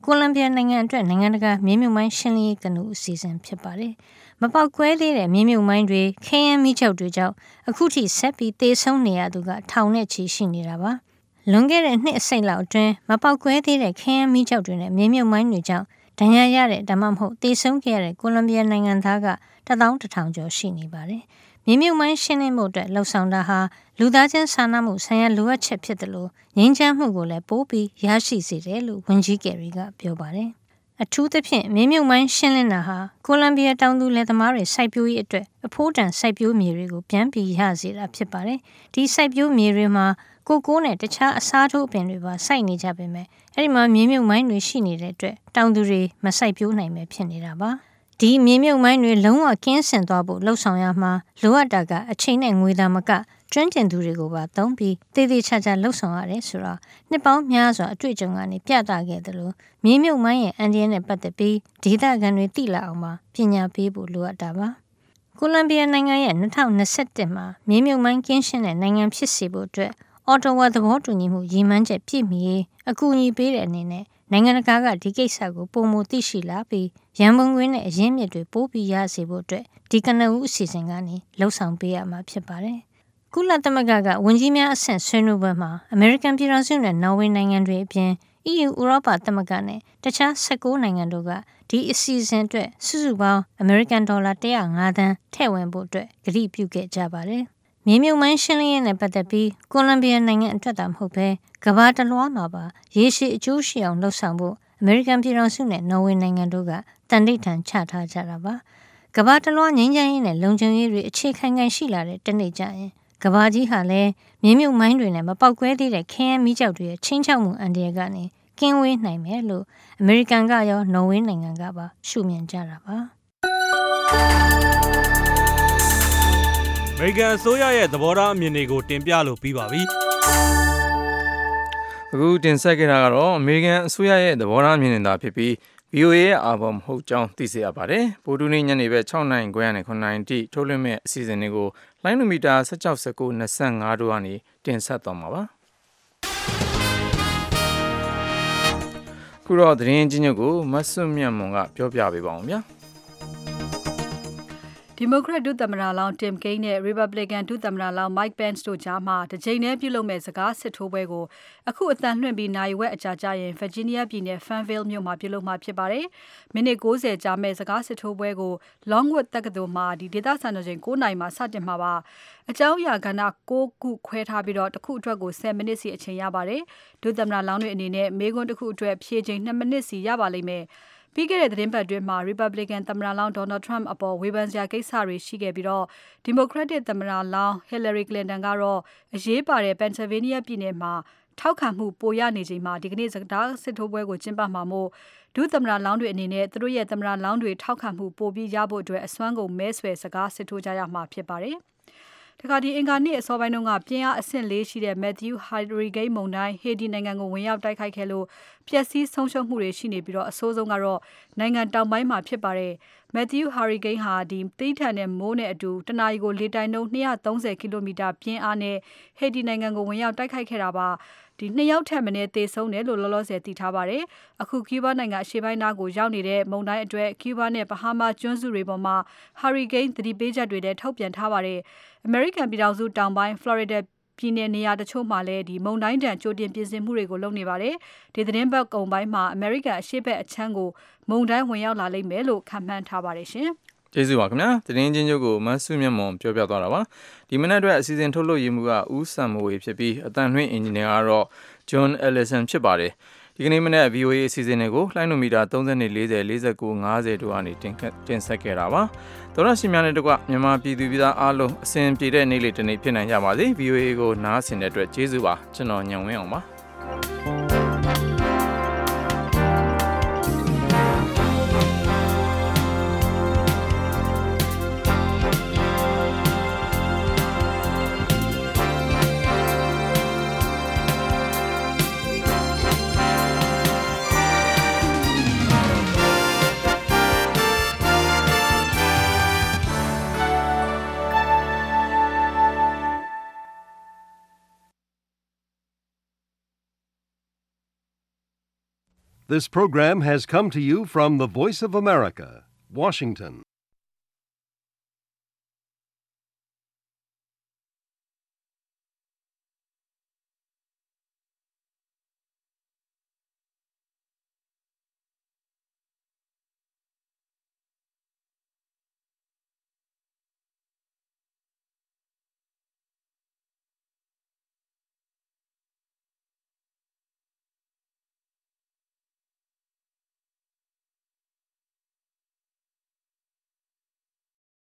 ကိုလံဘီယာနိုင်ငံအတွက်နိုင်ငံတကာမြေမြုပ်မိုင်းရှင်းလင်းရေးကနဦးအစီအစဉ်ဖြစ်ပါတယ်။မပေါက်ကွဲသေးတဲ့မြေမြုပ်မိုင်းတွေခဲယမ်းမိကျောက်တွေကြောင့်အခုထိဆက်ပြီးသေဆုံးနေရသူကထောင်နဲ့ချီရှိနေတာပါ။လွန်ခဲ့တဲ့နှစ်အစိတ်လောက်အတွင်းမပေါက်ကွဲသေးတဲ့ခဲယမ်းမိကျောက်တွေနဲ့မြေမြုပ်မိုင်းတွေကြောင့်ဒဏ်ရာရတဲ့ဒါမှမဟုတ်သေဆုံးခဲ့ရတဲ့ကိုလံဘီယာနိုင်ငံသားက11,000ကျော်ရှိနေပါတယ်။မြေမြုပ်မိုင်းရှင်းလင်းမှုအတွက်လှုံ့ဆော်တာဟာလူသားချင်းစာနာမှုဆိုင်ရာလိုအပ်ချက်ဖြစ်တယ်လို့ငြိမ်းချမ်းမှုကိုလည်းပိုပြီးရရှိစေတယ်လို့ဝန်ကြီးကယ်ရီကပြောပါတယ်။အထူးသဖြင့်မြေမြုပ်မိုင်းရှင်းလင်းတာဟာကိုလံဘီယာတောင်သူလယ်သမားတွေစိုက်ပျိုးရေးအတွက်အဖိုးတန်စိုက်ပျိုးမြေတွေကိုပြန်ပြီးရစေတာဖြစ်ပါတယ်။ဒီစိုက်ပျိုးမြေတွေမှာကိုနဲ့တခြားအစားထိုးပင်တွေပါစိုက်နေကြပေမဲ့အဲ့ဒီမှာမြေမြုပ်မိုင်းတွေရှိနေတဲ့အတွက်တောင်သူတွေမစိုက်ပျိုးနိုင်ပဲဖြစ်နေတာပါ။ဒီမြေမြုပ်မိုင်းတွေလုံးဝကင်းစင်သွားဖို့လှုံ့ဆော်ရမှာလိုအပ်တာကအချိန်နဲ့ငွေသားမကကျွမ်းကျင်သူတွေကိုပါသုံးပြီးတည်တည်ချာချာလှုံ့ဆော်ရတယ်ဆိုတော့နှစ်ပေါင်းများစွာအတွေ့အကြုံကနေပြသခဲ့တယ်လို့မြေမြုပ်မိုင်းရဲ့အန်ဒီယန်နဲ့ပတ်သက်ပြီးဒေသခံတွေသိလာအောင်ပညာပေးဖို့လိုအပ်တာပါ။ကိုလံဘီယာနိုင်ငံရဲ့2021မှာမြေမြုပ်မိုင်းကင်းရှင်းတဲ့နိုင်ငံဖြစ်စေဖို့အတွက်အော်တိုဝါသဘောတူညီမှုရည်မှန်းချက်ပြည့်မီအကူအညီပေးတဲ့အနေနဲ့နိုင်ငံတကာကဒီကိစ္စကိုပုံမသိရှိလာပြီးရန်ပုံငွေနဲ့အရင်းမြစ်တွေပိုးပြီးရစေဖို့အတွက်ဒီကနဦးအစီအစဉ်ကနေလှုံ့ဆော်ပေးရမှာဖြစ်ပါတယ်။ကုလသမဂ္ဂကဝန်ကြီးများအဆင့်ဆွေးနွေးပွဲမှာအမေရိကန်ပြည်ထောင်စုနဲ့နော်ဝေနိုင်ငံတွေအပြင် EU ဥရောပသမဂ္ဂနဲ့တခြား19နိုင်ငံတို့ကဒီအစီအစဉ်အတွက်စုစုပေါင်းအမေရိကန်ဒေါ်လာ105သန်းထည့်ဝင်ဖို့အတွက်ကတိပြုခဲ့ကြပါတယ်။မြေမြုပ်မိုင်းရှင်းလင်းရေးနဲ့ပတ်သက်ပြီးကိုလံဘီယာနိုင်ငံအတွက်သာမဟုတ်ပဲကမ္ဘာတလွှားမှာပါရေရှည်အကျိုးရှိအောင်လှုပ်ဆောင်ဖို့အမေရိကန်ပြည်ထောင်စုနဲ့နော်ဝေနိုင်ငံတို့ကတန်ဋိဌာန်ချထားကြတာပါကမ္ဘာတလွှားငြိမ်းချမ်းရေးနဲ့လုံခြုံရေးတွေအခြေခံရှိလာတဲ့တနေ့ကျရင်ကမ္ဘာကြီးဟာလည်းမြေမြုပ်မိုင်းတွေနဲ့မပေါက်ကွဲသေးတဲ့ခဲယမ်းမီးကျောက်တွေရဲ့ချင်းချောက်မှုအန္တရာယ်ကနေကင်းဝေးနိုင်မယ်လို့အမေရိကန်ကရောနော်ဝေနိုင်ငံကပါရှုမြင်ကြတာပါအမေရိကန်အစိုးရရဲ့သဘောထားအမြင်တွေကိုတင်ပြလို့ပြီးပါပြီအခုတင်ဆက်ခဲ့တာကတော့အမေရိကန်အစိုးရရဲ့သဘောထားအမြင်နဲ့သာဖြစ်ပြီး VOA ရဲ့အာဘော်မဟုတ်ကြောင်းသိစေရပါတယ်။ဗိုလ်တူးနေ့ညနေပဲ6နိုင်ခွဲနဲ့9နိုင်တိထုတ်လွှင့်မဲ့အစီအစဉ်တွေကိုလိုင်းနိုမီတာ16 19 25တို့ကနေတင်ဆက်သွားမှာပါ။ခုတော့သတင်းချင်းချုပ်ကိုမဆွမြတ်မွန်ကပြောပြပေးပါအောင်ဗျာ။ဒီမိုကရက်ဒုသမ္မတလောင်း Tim Kaine နဲ့ Republican ဒုသမ္မတလောင်း Mike Pence တို့ကြားမှာတစ်ချိန်တည်းပြုလုပ်မဲ့စကားစစ်ထိုးပွဲကိုအခုအသံလွှင့်ပြီးနိုင်ဝက်အကြာကြာရင် Virginia ပြည်နယ် Fairfield မြို့မှာပြုလုပ်မှာဖြစ်ပါတယ်။မိနစ်60ကြာမဲ့စကားစစ်ထိုးပွဲကို Longwood တက္ကသိုလ်မှာဒေသစံတော်ချိန်9နာရီမှာစတင်မှာပါ။အကြောင်းအရာကဏ္ဍ6ခုခွဲထားပြီးတော့တစ်ခုအတွက်ကို10မိနစ်စီအချိန်ရပါတယ်။ဒုသမ္မတလောင်းတွေအနေနဲ့မေးခွန်းတစ်ခုအတွက်ဖြေချိန်2မိနစ်စီရပါလိမ့်မယ်။ပြီးခဲ့တဲ့သတင်းပတ်တွင်မှာ Republican သမ္မတလောင်း Donald Trump အပေါ်ဝေဖန်စရာကိစ္စတွေရှိခဲ့ပြီးတော့ Democratic သမ္မတလောင်း Hillary Clinton ကတော့အရေးပါတဲ့ Pennsylvania ပြည်နယ်မှာထောက်ခံမှုပိုရနေချိန်မှာဒီကနေ့စကားစစ်ထိုးပွဲကိုကျင်းပမှာမို့ဒုသမ္မတလောင်းတွေအနေနဲ့သူတို့ရဲ့သမ္မတလောင်းတွေထောက်ခံမှုပိုပြီးရဖို့အတွက်အစွမ်းကုန်မဲဆွယ်စကားစစ်ထိုးကြရမှာဖြစ်ပါတယ်။တခါဒီအင်္ဂါနေ့အစောပိုင်းတုန်းကပြင်းအားအဆင့်4ရှိတဲ့ Matthew Hurricane မုန်တိုင်းဟေတီနိုင်ငံကိုဝင်ရောက်တိုက်ခိုက်ခဲ့လို့ပျက်စီးဆုံးရှုံးမှုတွေရှိနေပြီးတော့အဆိုးဆုံးကတော့နိုင်ငံတောင်ပိုင်းမှာဖြစ်ပါတယ်။ Matthew Hurricane ဟာတီးထန်တဲ့မိုးနဲ့အတူတနအီကိုလေတိုက်နှုန်း230ကီလိုမီတာပြင်းအားနဲ့ဟေတီနိုင်ငံကိုဝင်ရောက်တိုက်ခိုက်ခဲ့တာပါ။ဒီ2ယောက်ထက်မနည်းသေဆုံးတယ်လို့လောလောဆယ်သိထားပါတယ်။အခုကျူးဘားနိုင်ငံအရှေ့ပိုင်းနားကိုရောက်နေတဲ့မုန်တိုင်းအတွက်ကျူးဘားနဲ့ဘဟားမားကျွန်းစုတွေပေါ်မှာ Hurricane သတိပေးချက်တွေလည်းထုတ်ပြန်ထားပါတယ်။ American ပြည်ထောင်စုတောင်ပိုင်း Florida ပြည်နယ်နေရာတချို့မှာလည်းဒီမုန်တိုင်းတန်ကြိုတင်ပြင်ဆင်မှုတွေကိုလုပ်နေပါတယ်။ဒီသတင်းပတ်ကုန်ပိုင်းမှာ American အရှေ့ဘက်အချမ်းကိုမုန်တိုင်းဝင်ရောက်လာလိမ့်မယ်လို့ခန့်မှန်းထားပါတယ်ရှင်။ကျေးဇူးပါခင်ဗျာ။သတင်းချင်းချုပ်ကိုမဆုမြတ်မွန်ပြောပြသွားတာပါ။ဒီမနက်အတွက်အစီအစဉ်ထုတ်လွှင့်ရေးမှုကဦးစံမိုးဝေဖြစ်ပြီးအတန်လွှင့်အင်ဂျင်နီယာကတော့ John Ellison ဖြစ်ပါတယ်။ဒီကနေ့မနက် VOA အစီအစဉ်တွေကိုလိုင်းနိုမီတာ30 40 49 50တို့ကနေတင်ဆက်ခဲ့တာပါ။သောရရှိများနဲ့တကွမြန်မာပြည်သူပြည်သားအားလုံးအစဉ်ပြေတဲ့နေ့လေးတစ်နေ့ဖြစ်နိုင်ကြပါစေ။ VOA ကိုနားဆင်တဲ့အတွက်ကျေးဇူးပါ။ကျွန်တော်ညံဝင်းအောင်ပါ။ This program has come to you from the Voice of America, Washington.